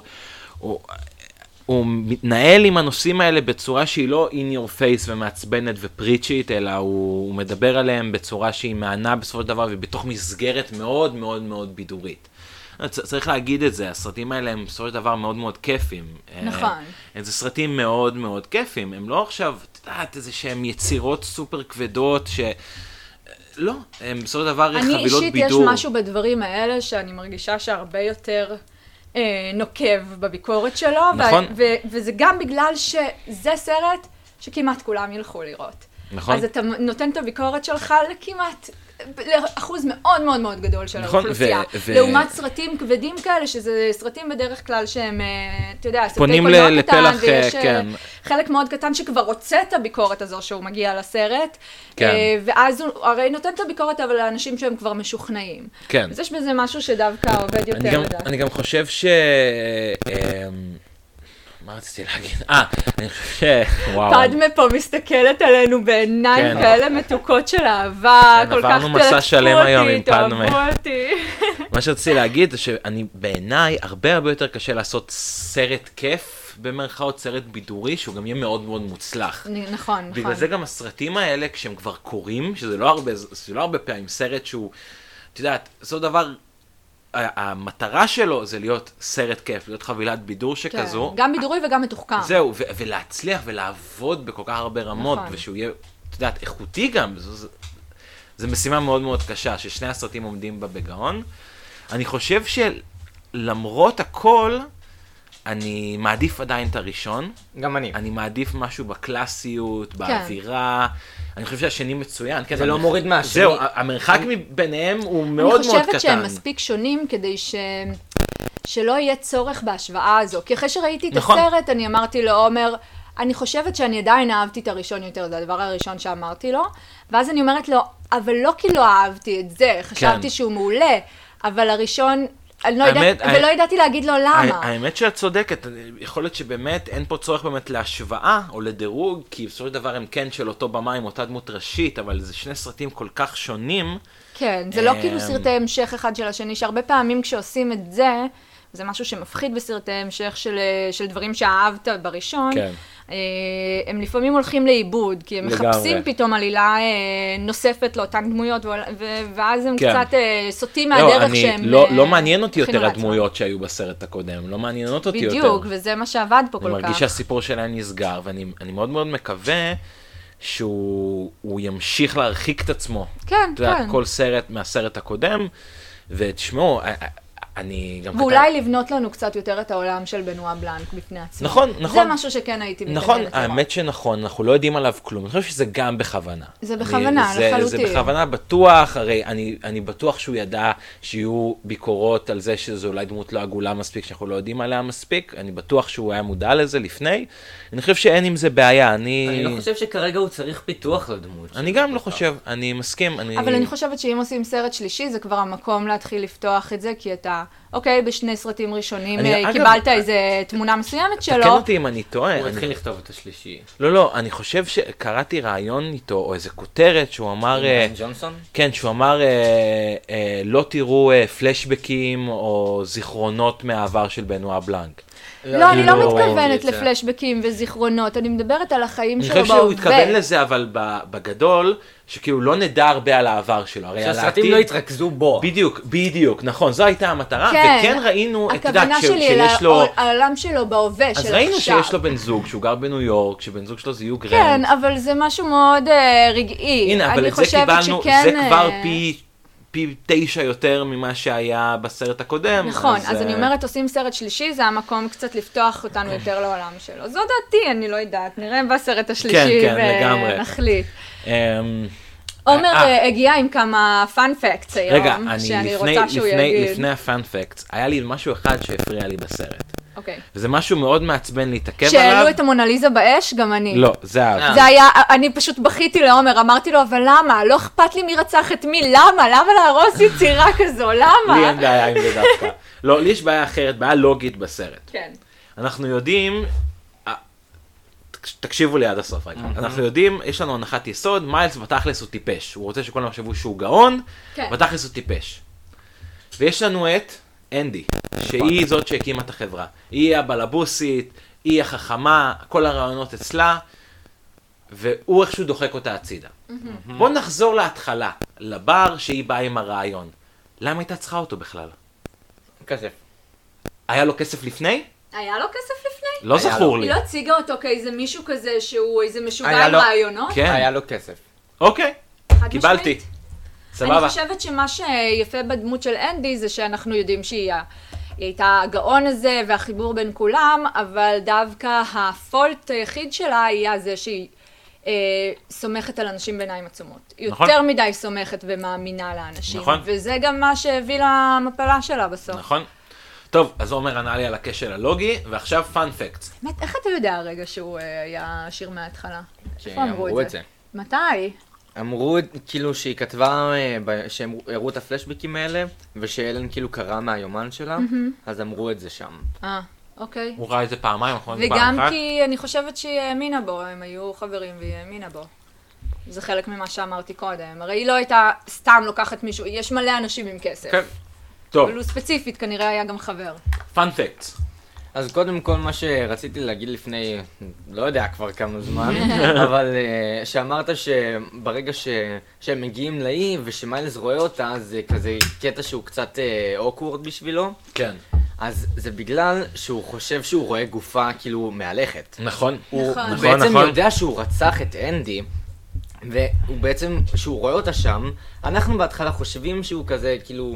הוא מתנהל עם הנושאים האלה בצורה שהיא לא in your face ומעצבנת ופריצ'ית, אלא הוא מדבר עליהם בצורה שהיא מענה בסופו של דבר, ובתוך מסגרת מאוד בידורית. צריך להגיד את זה, הסרטים האלה הם בסופו של דבר מאוד כיפים. נכון. זה סרטים מאוד כיפים, הם לא עכשיו, את יודעת, איזה שהם יצירות סופר כבדות לא, הם בסופו של דבר חבילות בידור. אני אישית יש משהו בדברים האלה שאני מרגישה שהרבה יותר נוקב בביקורת שלו, נכון. וזה גם בגלל שזה סרט שכמעט כולם ילכו לראות. נכון. אז אתה נותן את הביקורת שלך לכמעט, לאחוז מאוד גדול של האוכלוסייה. לעומת סרטים כבדים כאלה, שזה סרטים בדרך כלל שהם, אתה יודע, סרטי קולנוע קטן, ויש חלק מאוד קטן שכבר רוצה את הביקורת הזו שהוא מגיע לסרט, ואז הוא הרי נותן את הביקורת, אבל לאנשים שהם כבר משוכנעים. כן. אז יש בזה משהו שדווקא עובד יותר מדי. אני גם חושב מה רציתי להגיד? אני חושב וואו. פדמה פה מסתכלת עלינו בעיניים כאלה מתוקות של אהבה, כל כך תלכו אותי. מה שרציתי להגיד זה שאני בעיניי הרבה יותר קשה לעשות סרט כיף, במרכאות סרט בידורי, שהוא גם יהיה מאוד מוצלח. נכון. בגלל זה גם הסרטים האלה, כשהם כבר קורים, שזה לא הרבה פעמים סרט שהוא, את יודעת, זה דבר, המטרה שלו זה להיות סרט כיף, להיות חבילת בידור שכזו. כן, גם בידורי וגם מתוחכם. זהו, ולהצליח ולעבוד בכל כך הרבה רמות, ושהוא יהיה, את יודעת, איכותי גם, זה משימה מאוד קשה, ששני הסרטים עומדים בה בגאון. אני חושב שלמרות הכל, אני מעדיף עדיין את הראשון. גם אני. אני מעדיף משהו בקלאסיות, באווירה. אני חושב שהשני מצוין. זה לא מוריד מהשני. זהו, המרחק ביניהם הוא מאוד קטן. אני חושבת שהם מספיק שונים כדי שלא יהיה צורך בהשוואה הזו. כי אחרי שראיתי את הסרט, אני אמרתי לעומר, אני חושבת שאני עדיין אהבתי את הראשון יותר, זה הדבר הראשון שאמרתי לו. ואז אני אומרת לו, אבל לא כי לא אהבתי את זה, חשבתי שהוא מעולה, אבל הראשון אני לא יודעת, ולא ידעתי להגיד לו למה. האמת שאת צודקת, יכול להיות שבאמת אין פה צורך באמת להשוואה או לדירוג, כי בסופו של דבר הם כן של אותו במה עם אותה דמות ראשית, אבל זה שני סרטים כל כך שונים. כן, זה לא כאילו סרטי המשך אחד של השני, שהרבה פעמים כשעושים את זה, זה משהו שמפחיד בסרטי המשך של דברים שאהבת בראשון, כן. הם לפעמים הולכים לאיבוד, כי הם מחפשים פתאום עלילה נוספת לאותן דמויות, ואז הם קצת סוטים מהדרך שהם... לא מעניין אותי יותר הדמויות שהיו בסרט הקודם, לא מעניינות אותי יותר. בדיוק, וזה מה שעבד פה כל כך. אני מרגיש שהסיפור שלהם נסגר, ואני מאוד מאוד מקווה שהוא ימשיך להרחיק את עצמו. כן, כן. כל סרט מהסרט הקודם, ותשמעו, אני גם ואולי לבנות לנו קצת יותר את העולם של בנועה בלנק בפני עצמו. נכון. זה משהו שכן הייתי מתכוונת. נכון, האמת שנכון, אנחנו לא יודעים עליו כלום. אני חושב שזה גם בכוונה. זה בכוונה, לחלוטין. זה בכוונה בטוח, הרי אני בטוח שהוא ידע שיהיו ביקורות על זה שזו אולי דמות לא עגולה מספיק, שאנחנו לא יודעים עליה מספיק. אני בטוח שהוא היה מודע לזה לפני. אני חושב שאין עם זה בעיה. אני לא חושב שכרגע הוא צריך פיתוח לדמות. אני גם לא חושב, אני מסכים. אבל אני חושבת שאם עושים סרט שלישי, זה כבר המקום להתחיל לפתוח את זה, כי אתה אוקיי, בשני סרטים ראשונים קיבלת איזה תמונה מסוימת שלו. תקן אותי אם אני טועה. הוא התחיל לכתוב את השלישי. לא, אני חושב שקראתי רעיון איתו, או איזה כותרת שהוא אמר... ריין ג'ונסון? כן, שהוא אמר, לא תראו פלשבקים או זיכרונות מהעבר של בנועה בלנק. לא, אני לא מתכוונת לפלשבקים וזיכרונות, אני מדברת על החיים שלו בהווה. אני חושב שהוא התכוון לזה, אבל בגדול, שכאילו לא נדע הרבה על העבר שלו. שהסרטים לא יתרכזו בו. בדיוק, נכון, זו הייתה המטרה, וכן ראינו, את יודעת, שיש לו... הכוונה שלי על העולם שלו בהווה, של עכשיו. אז ראינו שיש לו בן זוג, שהוא גר בניו יורק, שבן זוג שלו זה יו גרנט. כן, אבל זה משהו מאוד רגעי. הנה, אבל את זה קיבלנו, זה כבר פי 9 יותר ממה שהיה בסרט הקודם. נכון, אז אני אומרת, עושים סרט שלישי, זה המקום קצת לפתוח אותנו יותר לעולם שלו. זו דעתי, אני לא יודעת, נראה בסרט השלישי ונחליט. עומר הגיע עם כמה פאנפקטס היום, שאני רוצה שהוא יגיד. לפני הפאנפקטס, היה לי משהו אחד שהפריע לי בסרט. אוקיי. וזה משהו מאוד מעצבן להתעכב עליו. שהעלו את המונליזה באש, גם אני. לא, זה היה. זה היה, אני פשוט בכיתי לעומר, אמרתי לו, אבל למה? לא אכפת לי מי רצח את מי, למה? למה להרוס יצירה כזו? למה? לי אין בעיה עם זה דווקא. לא, לי יש בעיה אחרת, בעיה לוגית בסרט. כן. אנחנו יודעים, תקשיבו לי עד הסוף רגע. אנחנו יודעים, יש לנו הנחת יסוד, מיילס בתכלס הוא טיפש. הוא רוצה שכולם יחשבו שהוא גאון, בתכלס הוא טיפש. ויש לנו את אנדי, שהיא זאת שהקימה את החברה. היא הבלבוסית, היא החכמה, כל הרעיונות אצלה, והוא איכשהו דוחק אותה הצידה. בוא נחזור להתחלה, לבר שהיא באה עם הרעיון. למה הייתה צריכה אותו בכלל? כסף. היה לו כסף לפני? היה לו כסף לפני? לא זכור לי. היא לא הציגה אותו כאיזה מישהו כזה שהוא איזה משוגע עם רעיונות? כן. היה לו כסף. אוקיי, קיבלתי. סבבה. אני חושבת שמה שיפה בדמות של אנדי זה שאנחנו יודעים שהיא הייתה הגאון הזה והחיבור בין כולם, אבל דווקא הפולט היחיד שלה היה זה שהיא סומכת על אנשים בעיניים עצומות. יותר מדי סומכת ומאמינה לאנשים. וזה גם מה שהביא למפלה שלה בסוף. נכון. טוב, אז עומר ענה לי על הכשל הלוגי, ועכשיו פאנ פקטס. באמת, איך אתה יודע הרגע שהוא היה שיר מההתחלה? איפה אמרו את זה? מתי? אמרו כאילו שהיא כתבה, שהם הראו את הפלשבקים האלה, ושאלן כאילו קרא מהיומן שלה, אז אמרו את זה שם. אוקיי. הוא ראה את זה פעמיים, נכון? וגם כי אני חושבת שהיא האמינה בו, הם היו חברים והיא האמינה בו. זה חלק ממה שאמרתי קודם. הרי היא לא הייתה סתם לוקחת מישהו, יש מלא אנשים עם כסף. כן. טוב. אבל הוא ספציפית, כנראה היה גם חבר. פאנ פקטס. אז קודם כל מה שרציתי להגיד לפני, לא יודע כבר כמה זמן, אבל שאמרת שברגע שהם מגיעים לאי ושמיילס רואה אותה, זה כזה קטע שהוא קצת אוקוורד בשבילו. כן. אז זה בגלל שהוא חושב שהוא רואה גופה כאילו מהלכת. נכון. הוא בעצם יודע שהוא רצח את אנדי, והוא בעצם, שהוא רואה אותה שם, אנחנו בהתחלה חושבים שהוא כזה כאילו...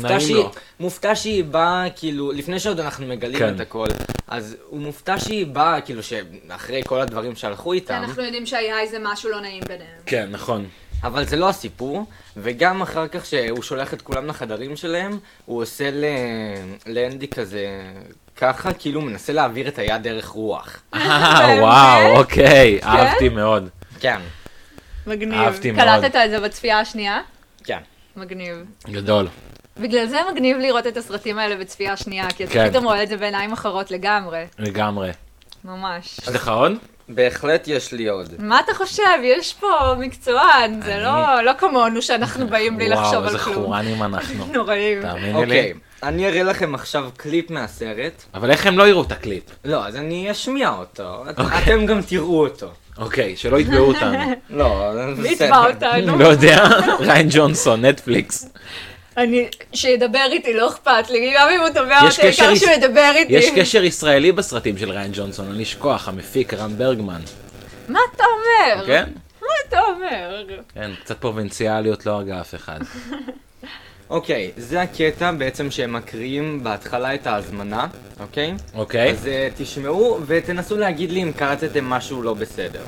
מופתע שהיא באה, כאילו, לפני שעוד אנחנו מגלים את הכל, אז הוא מופתע שהיא באה, כאילו, שאחרי כל הדברים שהלכו איתם. אנחנו יודעים שהיה איזה משהו לא נעים ביניהם. כן, נכון. אבל זה לא הסיפור, וגם אחר כך שהוא שולח את כולם לחדרים שלהם, הוא עושה לאנדי כזה, ככה, כאילו, מנסה להעביר את היד דרך רוח. וואו, אוקיי, אהבתי מאוד. כן. מגניב. קלטת את זה בצפייה השנייה? כן. מגניב. גדול. בגלל זה מגניב לראות את הסרטים האלה בצפייה שנייה, כי אתה כן. פתאום רואה את זה בעיניים אחרות לגמרי. לגמרי. ממש. יש לך עוד? בהחלט יש לי עוד. מה אתה חושב? יש פה מקצוען, זה לא כמונו שאנחנו באים בלי לחשוב וואו, על איזה כלום. חורנים אנחנו. נוראים. תאמיני אוקיי, לי. אני אראה לכם עכשיו קליפ מהסרט. אבל איך הם לא יראו את הקליפ? לא, אז אני אשמיע אותו. אתם גם תראו אותו. אוקיי, שלא יתבעו אותנו. לא, מי יתבע אותנו? לא יודע, ריין ג'ונסון, נטפליקס. שידבר איתי, לא אכפת לי, גם אם הוא תובע יש אותי, קשר העיקר שהוא ידבר איתי. יש קשר ישראלי בסרטים של ריין ג'ונסון, אני אשכוח, המפיק רם ברגמן. מה אתה אומר? כן? מה אתה אומר? כן, קצת פרובינציאליות לא הרגה אף אחד. אוקיי, זה הקטע בעצם שהם מקריאים בהתחלה את ההזמנה, אוקיי? אוקיי. אז תשמעו ותנסו להגיד לי אם קלטתם משהו לא בסדר.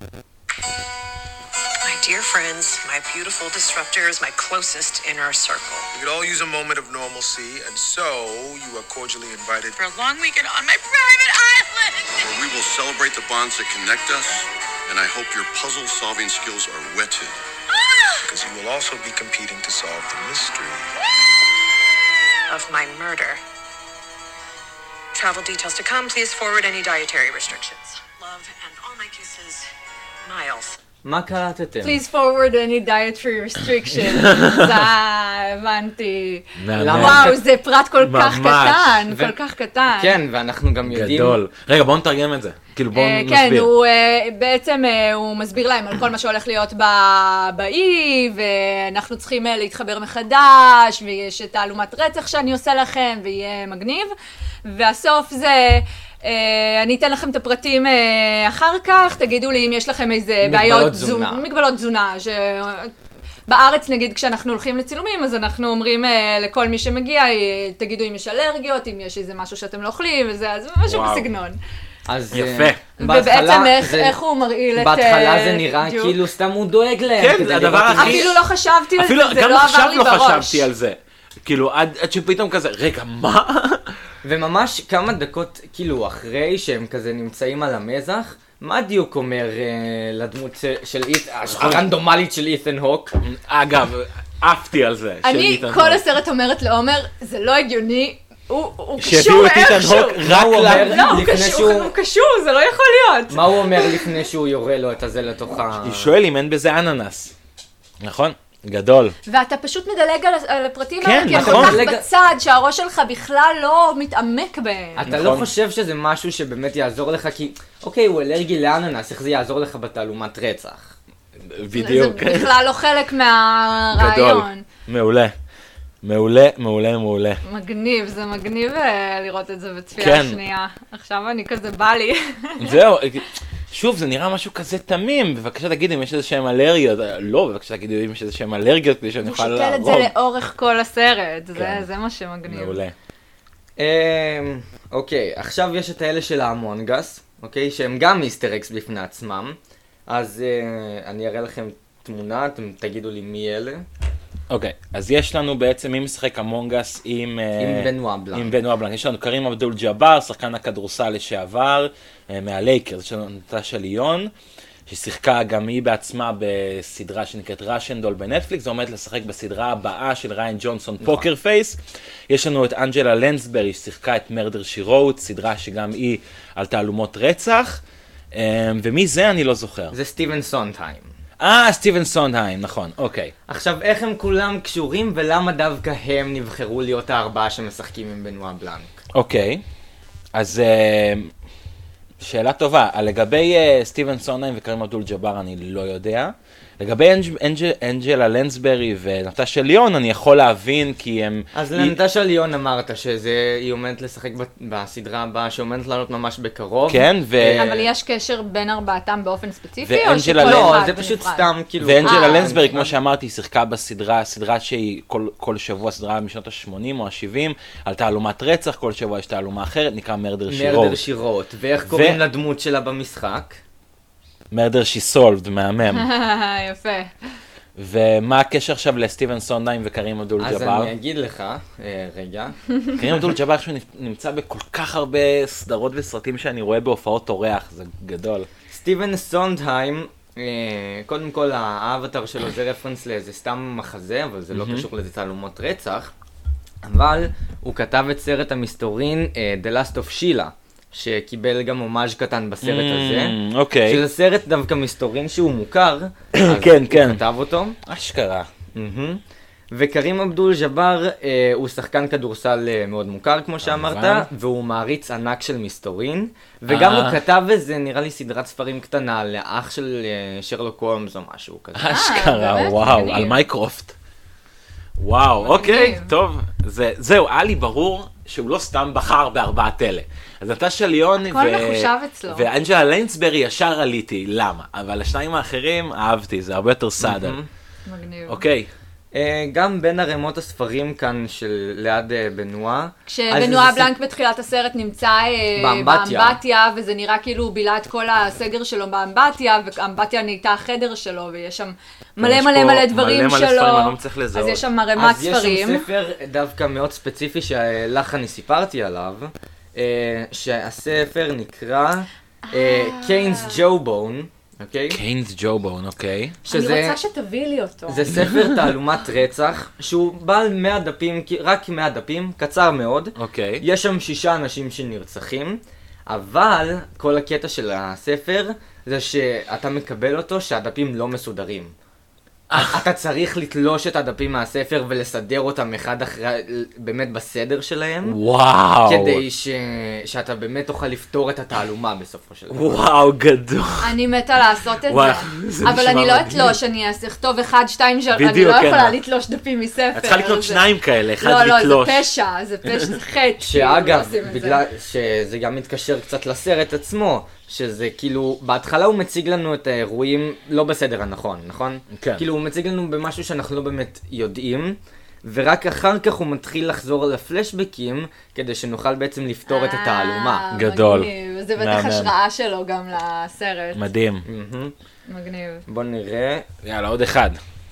Dear friends, my beautiful disruptors, my closest inner circle. We could all use a moment of normalcy, and so you are cordially invited For a long weekend on my private island! Where we will celebrate the bonds that connect us, and I hope your puzzle-solving skills are whetted. because you will also be competing to solve the mystery Of my murder. Travel details to come. Please forward any dietary restrictions. Love and all my kisses, Miles. מה קלטתם? Please forward any dietary restriction. הבנתי. וואו, זה פרט כל כך קטן, כל כך קטן. כן, ואנחנו גם יודעים... גדול. רגע, בואו נתרגם את זה. כאילו בואו נסביר. כן, בעצם הוא מסביר להם על כל מה שהולך להיות באי, ואנחנו צריכים להתחבר מחדש, ויש את תעלומת רצח שאני עושה לכם, ויהיה מגניב. והסוף זה... אני אתן לכם את הפרטים אחר כך, תגידו לי אם יש לכם איזה בעיות תזונה. מגבלות תזונה. בארץ נגיד כשאנחנו הולכים לצילומים, אז אנחנו אומרים לכל מי שמגיע, תגידו אם יש אלרגיות, אם יש איזה משהו שאתם לא אוכלים, וזה, אז משהו בסגנון. אז יפה. ובעצם איך הוא מרעיל את... בהתחלה זה נראה כאילו סתם הוא דואג להם. כן, זה הדבר הכי... אפילו לא חשבתי על זה, זה גם לא עכשיו עבר לי לא בראש. חשבתי על זה. כאילו, עד שפתאום כזה, רגע, מה? וממש כמה דקות כאילו אחרי שהם כזה נמצאים על המזח, מה דיוק אומר לדמות של הרנדומלית של אית'ן הוק? אגב, עפתי על זה. אני כל הסרט אומרת לעומר, זה לא הגיוני, הוא שהביאו קשור את אית'ן איכשהו. הוק רק לא, הוא קשור, זה לא יכול להיות. מה הוא אומר לפני שהוא יורה לו את הזה לתוך ה... היא שואל אם אין בזה אננס. נכון? גדול. ואתה פשוט מדלג על הפרטים כן, האלה, כי הם נכון. כל כך בצד שהראש שלך בכלל לא מתעמק בהם. אתה לא חושב שזה משהו שבאמת יעזור לך, כי אוקיי, הוא אלרגי לאננס, איך זה יעזור לך בתעלומת רצח? בדיוק. זה בכלל לא חלק גדול. מהרעיון. מעולה. מעולה, מעולה, מעולה. מגניב, זה מגניב לראות את זה בצפייה כן. שנייה. עכשיו אני כזה בא לי. זהו, שוב, זה נראה משהו כזה תמים, בבקשה תגידי אם יש איזה שהם אלרגיות, לא, בבקשה תגידי אם יש איזה שהם אלרגיות כדי שאני הוא אוכל שותל את זה להרוג. לאורך כל הסרט, כן. זה מה שמגניב. מעולה. אוקיי, עכשיו יש את האלה של האמונגס, אוקיי, שהם גם מיסטר אקס בפני עצמם, אז אני אראה לכם תמונה, אתם תגידו לי מי אלה. אוקיי, אז יש לנו בעצם מי משחק אמונגס עם בנואה בלאנק. עם בנואה בלאנק. יש לנו קרים אבדול ג'אבר, שחקן הכדורסל לשעבר, מהלייקרס, יש לנו נטשה ליון, ששיחקה גם היא בעצמה בסדרה שנקראת ראשנדול בנטפליקס, ועומדת לשחק בסדרה הבאה של ריין ג'ונסון, פוקר פייס. יש לנו את אנג'לה לנסברי, ששיחקה את מרדר שי רוד, סדרה שגם היא על תעלומות רצח, ומי זה אני לא זוכר. זה סטיבן סונדהיים. סטיבן סונדהיים, נכון, אוקיי. עכשיו, איך הם כולם קשורים ולמה דווקא הם נבחרו להיות הארבעה שמשחקים עם בנואה בלאנק? אוקיי, אז שאלה טובה. לגבי סטיבן סונדהיים וקרים אבדול ג'אבר אני לא יודע. לגבי אנג'לה לנסברי ונטשה ליון אני יכול להבין כי הם... אז לנטשה ליון אמרת שהיא עומדת לשחק בסדרה הבאה שעומדת לעלות ממש בקרוב. כן, אבל יש קשר בין ארבעתם באופן ספציפי, או ואנג'לה- שכל לא, אחד זה פשוט נפרד? סתם כאילו... ואנג'לה לנסברי, כמו שאמרתי, שיחקה בסדרה, סדרה שהיא כל שבוע, סדרה משנות ה-80 או ה-70, על תעלומת רצח, כל שבוע יש תעלומה אחרת, נקרא מרדר שי רוד. מרדר שי רוד. ואיך קוראים לדמות שלה במשחק? מרדר שי סולבד, מהמם. יפה. ומה הקשר עכשיו לסטיבן סונדהיים וקרים אבדול אז ג'אבר? אני אגיד לך, רגע. קרים אבדול ג'אבר שהוא נמצא בכל כך הרבה סדרות וסרטים שאני רואה בהופעות אורח, זה גדול. סטיבן סונדהיים, קודם כל האבטר שלו זה רפרנס לאיזה סתם מחזה, אבל זה לא קשור לזה תעלומות רצח. אבל הוא כתב את סרט המסתורין The Last of Sheila, שקיבל גם הומאז' קטן בסרט הזה. אוקיי. שזה סרט דווקא מסתורין שהוא מוכר, אז כן, כן. הוא כתב אותו. אשכרה. וקרים אבדול ג'אבר הוא שחקן כדורסל מאוד מוכר, כמו שאמרת, והוא מעריץ ענק של מסתורין, וגם הוא כתב איזה, נראה לי, סדרת ספרים קטנה לאח של שרלוק הולמס או משהו כזה. אשכרה, באמת? וואו, מגניב. על מייקרופט. וואו, אוקיי, טוב. זהו, היה לי ברור שהוא לא סתם בחר בארבעת אלה. אז נטשה ליון הכל מחושב אצלו. ואנג'לה ליינסברי ישר עליתי, למה? אבל השניים האחרים אהבתי, זה הרבה יותר סאדר. מגניב. אוקיי. גם בין הרמות הספרים כאן של ליד בנועה. כשבנועה בלנק בתחילת הסרט נמצא באמבטיה, וזה נראה כאילו הוא בילה את כל הסגר שלו באמבטיה, ואמבטיה נהייתה החדר שלו, ויש שם מלא מלא מלא דברים שלו. מלא ספרים, אני לא מצליח לזהות. אז יש שם ערימת ספרים. אז יש שם ספר דווקא מאוד ספציפי שלך אני סיפרתי עליו, שהספר נקרא קיינס ג'ו-בון. קיינס ג'ו-בון, אוקיי. אני רוצה שתביא לי אותו. זה ספר תעלומת רצח, שהוא בעל 100 דפים, רק 100 דפים, קצר מאוד. אוקיי. יש שם 6 אנשים שנרצחים, אבל כל הקטע של הספר זה שאתה מקבל אותו שהדפים לא מסודרים. אתה צריך לתלוש את הדפים מהספר ולסדר אותם אחד אחרי, באמת בסדר שלהם. וואו. כדי שאתה באמת תוכל לפתור את התעלומה בסופו של דבר. וואו, גדול. אני מתה לעשות את זה. אבל אני לא אתלוש, אני אכתוב 1, 2, 3, אני לא יכולה לתלוש דפים מספר. את צריכה לקנות 2 כאלה, אחד לתלוש. לא, זה פשע, זה חטא. שאגב, בגלל שזה גם מתקשר קצת לסרט עצמו, שזה כאילו, בהתחלה הוא מציג לנו את האירועים לא בסדר הנכון, נכון? כן. כאילו הוא מציג לנו במשהו שאנחנו לא באמת יודעים, ורק אחר כך הוא מתחיל לחזור לפלשבקים, כדי שנוכל בעצם לפתור את התעלומה. גדול. זה בטח השראה שלו גם לסרט. מדהים. מגניב. בוא נראה. יאללה, עוד אחד.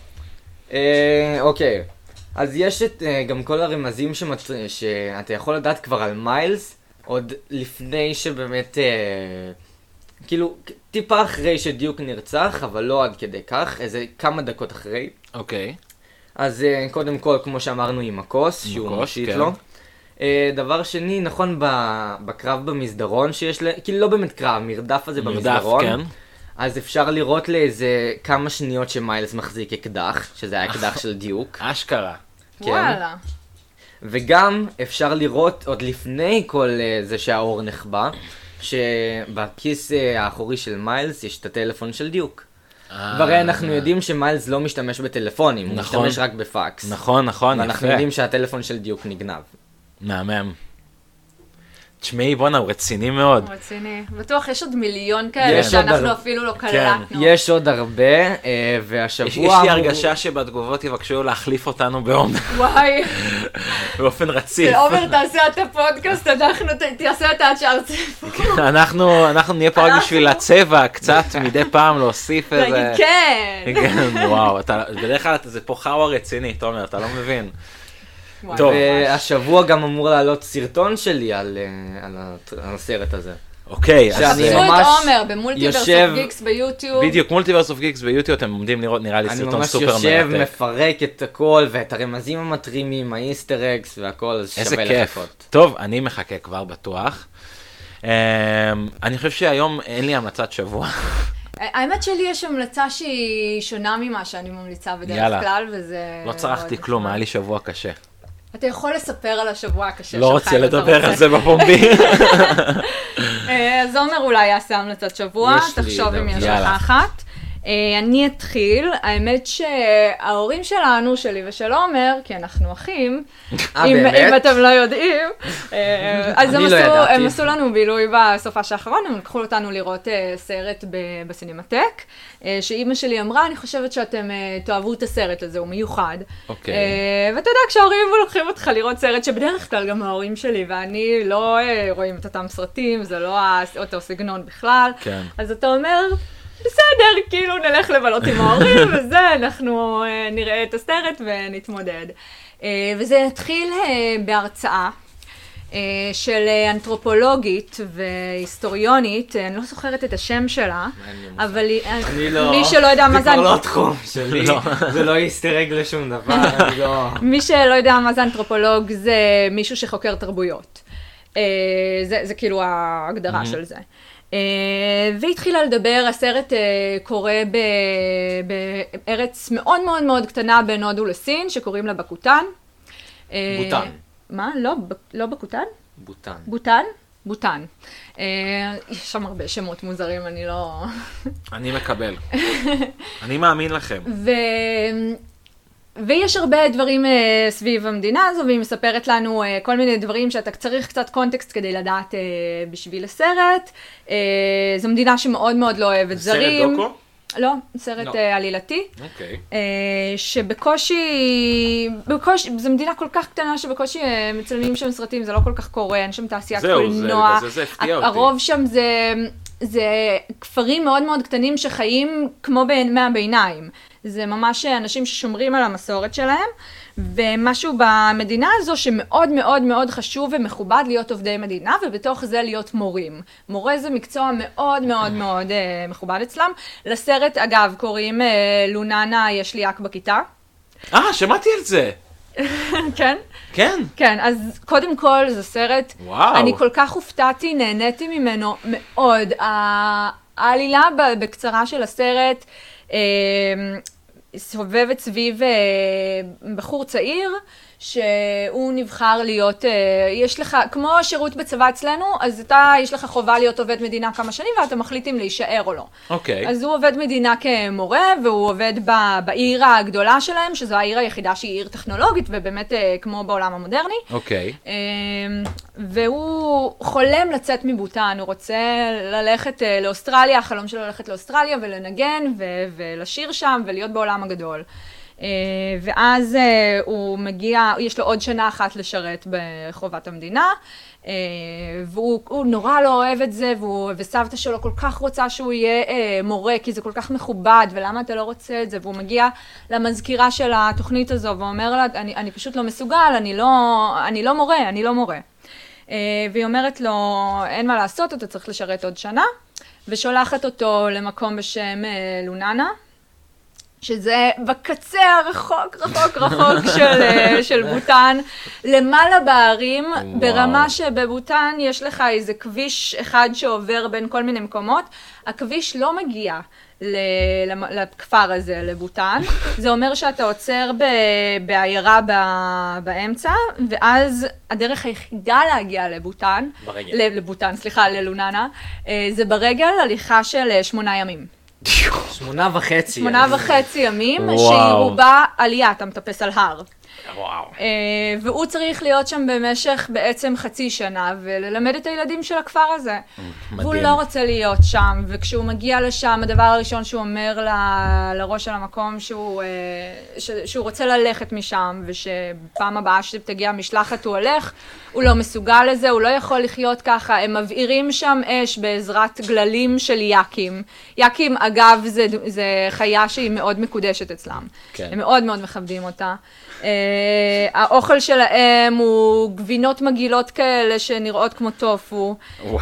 אוקיי. אז יש את גם כל הרמזים שאתה יכול לדעת כבר על מיילס, עוד לפני שבאמת, כאילו, טיפה אחרי שדיוק נרצח, אבל לא עד כדי כך, איזה כמה דקות אחרי. אוקיי. אז קודם כל, כמו שאמרנו, עם הכוס, שהוא מושיט לו. דבר שני, נכון, בקרב במסדרון שיש, כאילו לא באמת קרב, המרדף הזה במסדרון. כן. אז אפשר לראות לאיזה כמה שניות שמיילס מחזיק אקדח, שזה היה אקדח של דיוק. אשכרה. וואלה. וגם אפשר לראות עוד לפני כל זה שהאור נחבא, שבכיס האחורי של מיילס יש את הטלפון של דיוק. והרי אנחנו יודעים שמיילס לא משתמש בטלפונים, הוא משתמש רק בפקס. נכון, נכון, ואנחנו יודעים שהטלפון של דיוק נגנב. מהמם. תשמעי, בונה, הוא רציני מאוד. הוא רציני. בטוח יש עוד מיליון כאלה שאנחנו אפילו לא קלטנו. יש עוד הרבה, והשבוע... יש לי הרגשה שבתגובות יבקשו להחליף אותנו וואי. באופן רציף. עומר, תעשה את הפודקאסט, אנחנו תעשה את השאר צפו. אנחנו נהיה פה רק בשביל הצבע, קצת מדי פעם להוסיף איזה... כן. וואו, בדרך כלל זה פה חאווה רציני, תומר, אתה לא מבין. טוב. והשבוע גם אמור לעלות סרטון שלי על הסרט הזה. אוקיי, אז חפשו את עומר במולטיברס אוף גיקס ביוטיוב. בדיוק, מולטיברס אוף גיקס ביוטיוב, אתם עומדים לראות, נראה לי סרטון סופר מרתק. אני ממש יושב, מפרק את הכל, ואת הרמזים המטרימים, האיסטר אקס והכל, אז שווה לחכות. איזה כיף. טוב, אני מחכה כבר בטוח. אני חושב שהיום אין לי המלצת שבוע. האמת שלי יש המלצה שהיא שונה ממה שאני ממליצה בדרך כלל, וזה... לא צרכתי כלום, היה לי שבוע קשה. אתה יכול לספר על השבוע הקשה שלך. לא רוצה לדבר על זה בפומבי. אז עומר אולי יעשה המלצת שבוע, תחשוב אם יש לך אחת. אני אתחיל, האמת שההורים שלנו, שלי ושל עומר, כי אנחנו אחים, אם אתם לא יודעים, אז הם עשו לנו בילוי בסופש האחרון, הם לקחו אותנו לראות סרט בסינמטק, שאימא שלי אמרה, אני חושבת שאתם תאהבו את הסרט הזה, הוא מיוחד. ואתה יודע, כשההורים לוקחים אותך לראות סרט שבדרך כלל גם ההורים שלי ואני לא רואים את אותם סרטים, זה לא אותו סגנון בכלל, אז אתה אומר, בסדר, כאילו נלך לבלות עם ההורים וזה, אנחנו נראה את הסרט ונתמודד. וזה התחיל בהרצאה של אנתרופולוגית והיסטוריונית, אני לא זוכרת את השם שלה, אבל מי שלא יודע מה זה... זה כבר לא התחום שלי, זה לא יסתרג לשום דבר, אני לא... מי שלא יודע מה זה אנתרופולוג זה מישהו שחוקר תרבויות. זה כאילו ההגדרה של זה. והתחילה לדבר, הסרט קורה בארץ מאוד מאוד מאוד קטנה בין הודו לסין, שקוראים לה בקוטן. בוטן. מה? לא בקוטן? בוטן. בוטן? בוטן. יש שם הרבה שמות מוזרים, אני לא... אני מקבל. אני מאמין לכם. ויש הרבה דברים סביב המדינה הזו, והיא מספרת לנו כל מיני דברים שאתה צריך קצת קונטקסט כדי לדעת בשביל הסרט. זו מדינה שמאוד מאוד לא אוהבת זרים. סרט דוקו? לא, סרט עלילתי. אוקיי. שבקושי, זו מדינה כל כך קטנה שבקושי מצלמים שם סרטים, זה לא כל כך קורה, אין שם תעשיית קולנוע. זה הפתיע אותי. הרוב שם זה כפרים מאוד מאוד קטנים שחיים כמו בימי הביניים. זה ממש אנשים ששומרים על המסורת שלהם, ומשהו במדינה הזו שמאוד מאוד מאוד חשוב ומכובד להיות עובדי מדינה, ובתוך זה להיות מורים. מורה זה מקצוע מאוד מאוד מאוד מכובד אצלם. לסרט, אגב, קוראים לוננה יש לי יק בכיתה. שמעתי על זה. כן? כן. כן, אז קודם כל זה סרט, וואו. אני כל כך הופתעתי, נהניתי ממנו מאוד. העלילה בקצרה של הסרט, סובבת סביב בחור צעיר, שהוא נבחר להיות, יש לך, כמו שירות בצבא אצלנו, אז יש לך חובה להיות עובד מדינה כמה שנים, ואתה מחליט אם להישאר או לא. אוקיי. אז הוא עובד מדינה כמורה, והוא עובד בעיר הגדולה שלהם, שזו העיר היחידה שהיא עיר טכנולוגית, ובאמת כמו בעולם המודרני. אוקיי. והוא חולם לצאת מבוטן, הוא רוצה ללכת לאוסטרליה, החלום שלו ללכת לאוסטרליה ולנגן ולשיר שם ולהיות בעולם הגדול. ואז הוא מגיע, יש לו עוד שנה אחת לשרת בחובת המדינה, והוא נורא לא אוהב את זה, וסבתא שלו כל כך רוצה שהוא יהיה מורה, כי זה כל כך מכובד, ולמה אתה לא רוצה את זה? והוא מגיע למזכירה של התוכנית הזו, ואומר לה, אני פשוט לא מסוגל, אני לא מורה. והיא אומרת לו, אין מה לעשות, אתה צריך לשרת עוד שנה, ושולחת אותו למקום בשם לוננה, שזה בקצה הרחוק של בוטן, למעלה בערים, ברמה שבבוטן יש לך איזה כביש אחד שעובר בין כל מיני מקומות, הכביש לא מגיע לכפר הזה, לבוטן, זה אומר שאתה עוצר בעיירה באמצע, ואז הדרך היחידה להגיע ללוננה, זה ברגל הליכה של 8 ימים. 8.5 ימים, שהיא רובה עלייה, אתה מטפס על הר. וואו. והוא צריך להיות שם במשך בעצם חצי שנה, וללמד את הילדים של הכפר הזה. והוא לא רוצה להיות שם, וכשהוא מגיע לשם, הדבר הראשון שהוא אומר לראש של המקום, שהוא רוצה ללכת משם, ושפעם הבאה שתגיע משלחת הוא הולך, הוא לא מסוגל לזה, הוא לא יכול לחיות ככה, הם מבעירים שם אש בעזרת גללים של יקים. יקים, אגב, זה חיה שהיא מאוד מקודשת אצלם. כן. הם מאוד מאוד מכבדים אותה. האוכל שלהם הוא גבינות מגילות כאלה שנראות כמו טופו.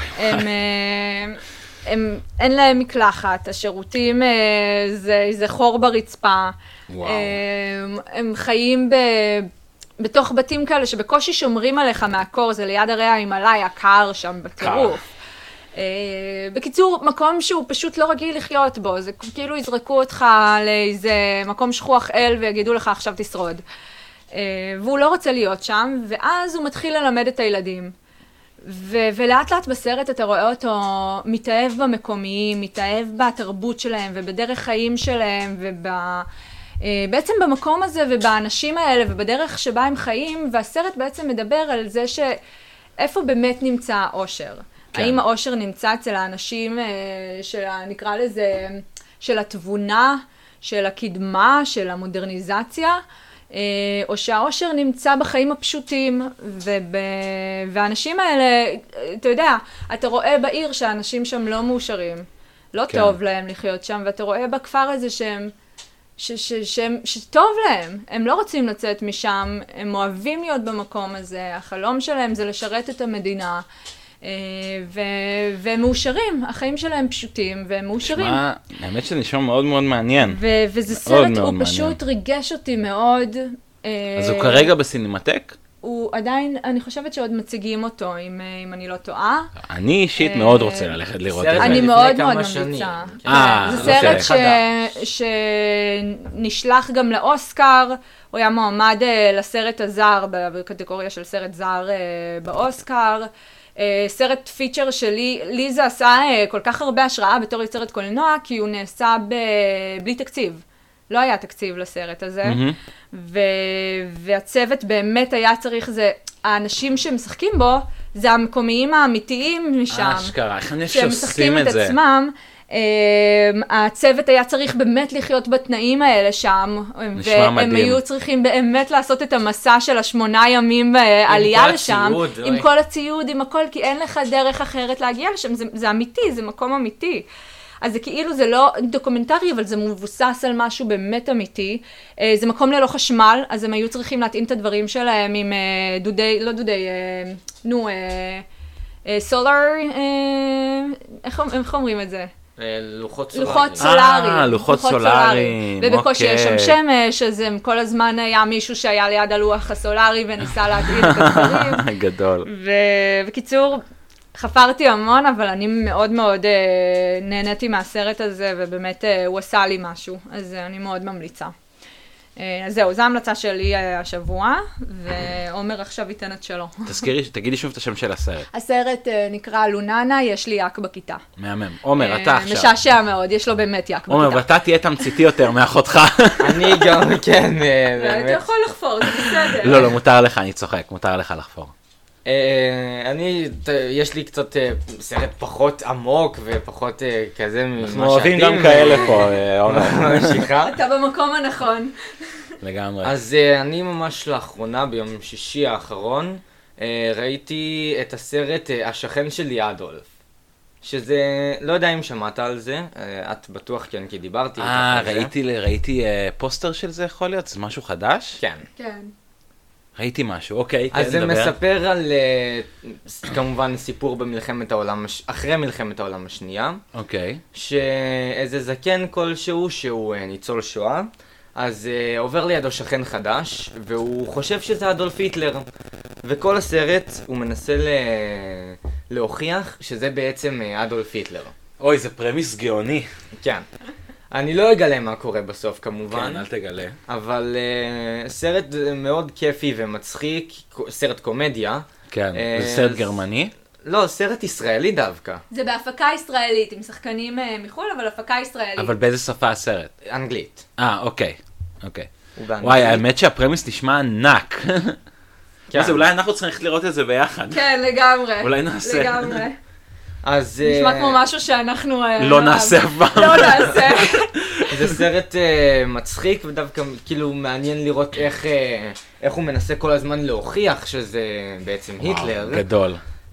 אין להם מקלחת, השירותים זה חור ברצפה. הם חיים בתוך בתים כאלה שבקושי שומרים עליך מהקור, זה ליד הרי ההימאליה, קר שם בטירוף. בקיצור, מקום שהוא פשוט לא רגיל לחיות בו, זה כאילו יזרקו אותך לאיזה מקום שכוח אל ויגידו לך עכשיו תשרוד. והוא לא רוצה להיות שם, ואז הוא מתחיל ללמד את הילדים. ולאט לאט בסרט אתה רואה אותו מתאהב במקומיים, מתאהב בתרבות שלהם ובדרך חיים שלהם בעצם במקום הזה ובאנשים האלה ובדרך שבה הם חיים, והסרט בעצם מדבר על זה שאיפה באמת נמצא האושר. כן. האם האושר נמצא אצל האנשים נקרא לזה, של התבונה, של הקדמה, של המודרניזציה, או שהאושר נמצא בחיים הפשוטים, והאנשים האלה, אתה יודע, אתה רואה בעיר שהאנשים שם לא מאושרים, לא כן. טוב להם לחיות שם, ואתה רואה בכפר הזה שהם שטוב להם, הם לא רוצים לצאת משם, הם אוהבים להיות במקום הזה, החלום שלהם זה לשרת את המדינה, והם מאושרים, החיים שלהם פשוטים, והם מאושרים. האמת שזה נשמע מאוד מאוד מעניין. וזה סרט, הוא פשוט ריגש אותי מאוד. אז הוא כרגע בסינמטק? הוא עדיין, אני חושבת שעוד מציגים אותו, אם אני לא טועה. אני אישית מאוד רוצה ללכת לראות את זה. אני מאוד מאוד ממליצה. זה סרט שנשלח גם לאוסקר, הוא היה מועמד לסרט הזר, בקטגוריה של סרט זר באוסקר. סרט פיצ'ר שלי, לי זה עשה כל כך הרבה השראה בתור יוצרת קולנוע, כי הוא נעשה בלי תקציב. לא היה תקציב לסרט הזה, והצוות באמת היה צריך, האנשים שמשחקים בו, זה המקומיים האמיתיים משם. אשכרה, איך אני שהם משחקים את עצמם, הצוות היה צריך באמת לחיות בתנאים האלה שם, והם היו צריכים באמת לעשות את המסע של 8 ימים בעלייה לשם, עם כל הציוד, עם הכל, כי אין לך דרך אחרת להגיע לשם, זה אמיתי, זה מקום אמיתי. אז זה כאילו, זה לא דוקומנטרי, אבל זה מבוסס על משהו באמת אמיתי. זה מקום ללא חשמל, אז הם היו צריכים להתאים את הדברים שלהם עם דודי, לא דודי, סולר, איך אומרים את זה? לוחות סולאריים. לוחות סולאריים. לוחות סולאריים, ובקושי יש שם שמש, אז כל הזמן היה מישהו שהיה ליד הלוח הסולארי וניסה להתאים את הדברים. גדול. ובקיצור, חפרתי המון, אבל אני מאוד מאוד נהניתי מהסרט הזה, ובאמת הוא עשה לי משהו, אז אני מאוד ממליצה. אז זהו, זו ההמלצה שלי השבוע, ועומר עכשיו ייתן את שלו. תגידי שוב את השם של הסרט. הסרט נקרא לוננה, יש לי יק בכיתה. מהמם. עומר, אתה עכשיו. משעשע מאוד, יש לו באמת יק בכיתה. עומר, ואתה תהיה תמציתי יותר מאחותך. אני גם, כן, באמת. אתה יכול לחפור, זה בסדר. לא, מותר לך, אני צוחק, מותר לך לחפור. יש לי קצת סרט פחות עמוק ופחות כזה ממה אנחנו אוהבים גם כאלה פה, ממשיכה. אתה במקום הנכון. לגמרי. אז אני ממש לאחרונה, ביום שישי האחרון, ראיתי את הסרט השכן שלי אדולף. שזה, לא יודע אם שמעת על זה, את בטוח כן, כי דיברתי. ראיתי פוסטר של זה, יכול להיות? זה משהו חדש? כן. כן. ראיתי משהו, אוקיי, אז זה מספר על, כמובן, סיפור במלחמת העולם, אחרי מלחמת העולם השנייה. אוקיי. שאיזה זקן כלשהו, שהוא ניצול שואה, אז עובר לידו שכן חדש, והוא חושב שזה אדולף היטלר. וכל הסרט הוא מנסה להוכיח שזה בעצם אדולף היטלר. אוי, זה פרמיס גאוני. כן. אני לא אגלה מה קורה בסוף כמובן. כן, אל תגלה. אבל סרט מאוד כיפי ומצחיק, סרט קומדיה. כן, זה סרט גרמני? לא, סרט ישראלי דווקא. זה בהפקה ישראלית, עם שחקנים מחול, אבל הפקה ישראלית. אבל באיזה שפה הסרט? אנגלית. אוקיי. וואי, האמת שהפרמיס נשמע ענק. אז אולי אנחנו צריכים ללכת לראות את זה ביחד. כן, לגמרי. אולי נעשה. לגמרי. אז נשמע כמו משהו שאנחנו לא נעשה אף פעם. לא נעשה. זה סרט מצחיק ודווקא כאילו מעניין לראות איך הוא מנסה כל הזמן להוכיח שזה בעצם היטלר. גדול.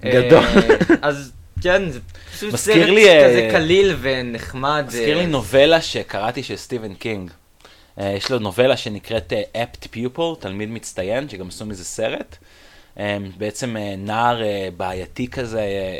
אז כן, זה פשוט סרט כזה קליל ונחמד. מזכיר לי נובלה שקראתי של סטיבן קינג. יש לו נובלה שנקראת Apt Pupil, תלמיד מצטיין, שגם עשו מזה סרט. בעצם נער בעייתי כזה,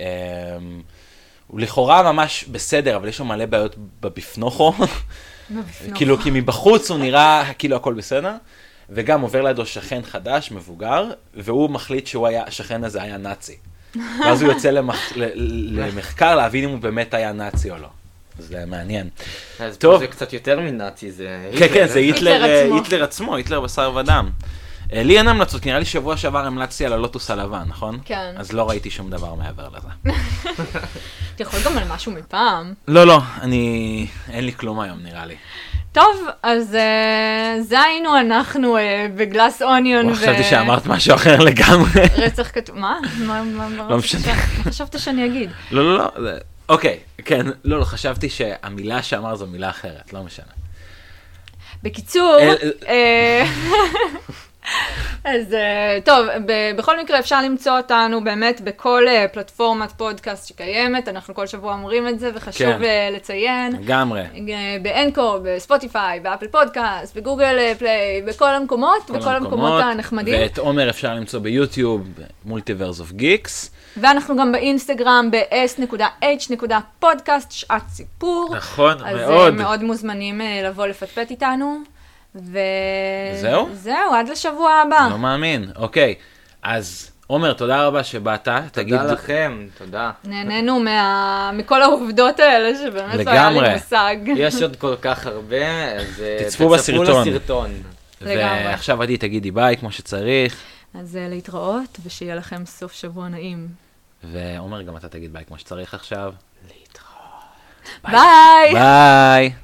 הוא לכאורה ממש בסדר, אבל יש לו מלא בעיות בבפנוכו. כאילו, כי מבחוץ הוא נראה כאילו הכל בסדר, וגם עובר לידו שכן חדש, מבוגר, והוא מחליט השכן הזה היה נאצי. ואז הוא יוצא למחקר להבין אם הוא באמת היה נאצי או לא. זה מעניין. אז פה זה קצת יותר מנאצי, זה היטלר. כן, זה היטלר עצמו, היטלר בשר ודם. לי אין המלצות, כי נראה לי שבוע שעבר המלצתי על הלוטוס הלבן, נכון? כן. אז לא ראיתי שום דבר מעבר לזה. אתה יכול גם על משהו מפעם. לא, אין לי כלום היום נראה לי. טוב, אז זה היינו אנחנו בגלאס אוניון. חשבתי שאמרת משהו אחר לגמרי. רצח כתוב, מה? לא משנה. מה חשבת שאני אגיד? לא, אוקיי, כן, לא, חשבתי שהמילה שאמר זו מילה אחרת, לא משנה. בקיצור, אז טוב, בכל מקרה אפשר למצוא אותנו באמת בכל פלטפורמת פודקאסט שקיימת, אנחנו כל שבוע אומרים את זה וחשוב לציין. לגמרי. באנקור, בספוטיפיי, באפל פודקאסט, בגוגל פליי, בכל המקומות, בכל המקומות הנחמדים. ואת עומר אפשר למצוא ביוטיוב, מולטיברס אוף גיקס. ואנחנו גם באינסטגרם ב-s.h.podcast, שעת סיפור. נכון, מאוד. אז מאוד מוזמנים לבוא לפטפט איתנו. וזהו? זהו, עד לשבוע הבא. לא מאמין. אוקיי, אז עומר, תודה רבה שבאת. תודה לכם, תודה. נהנינו מכל העובדות האלה שבאמת לא היה לי מושג. יש עוד כל כך הרבה, אז תצפו בסרטון. לגמרי. ועכשיו עדי תגידי ביי כמו שצריך. אז להתראות ושיהיה לכם סוף שבוע נעים. ועומר, גם אתה תגיד ביי כמו שצריך עכשיו. ביי! ביי!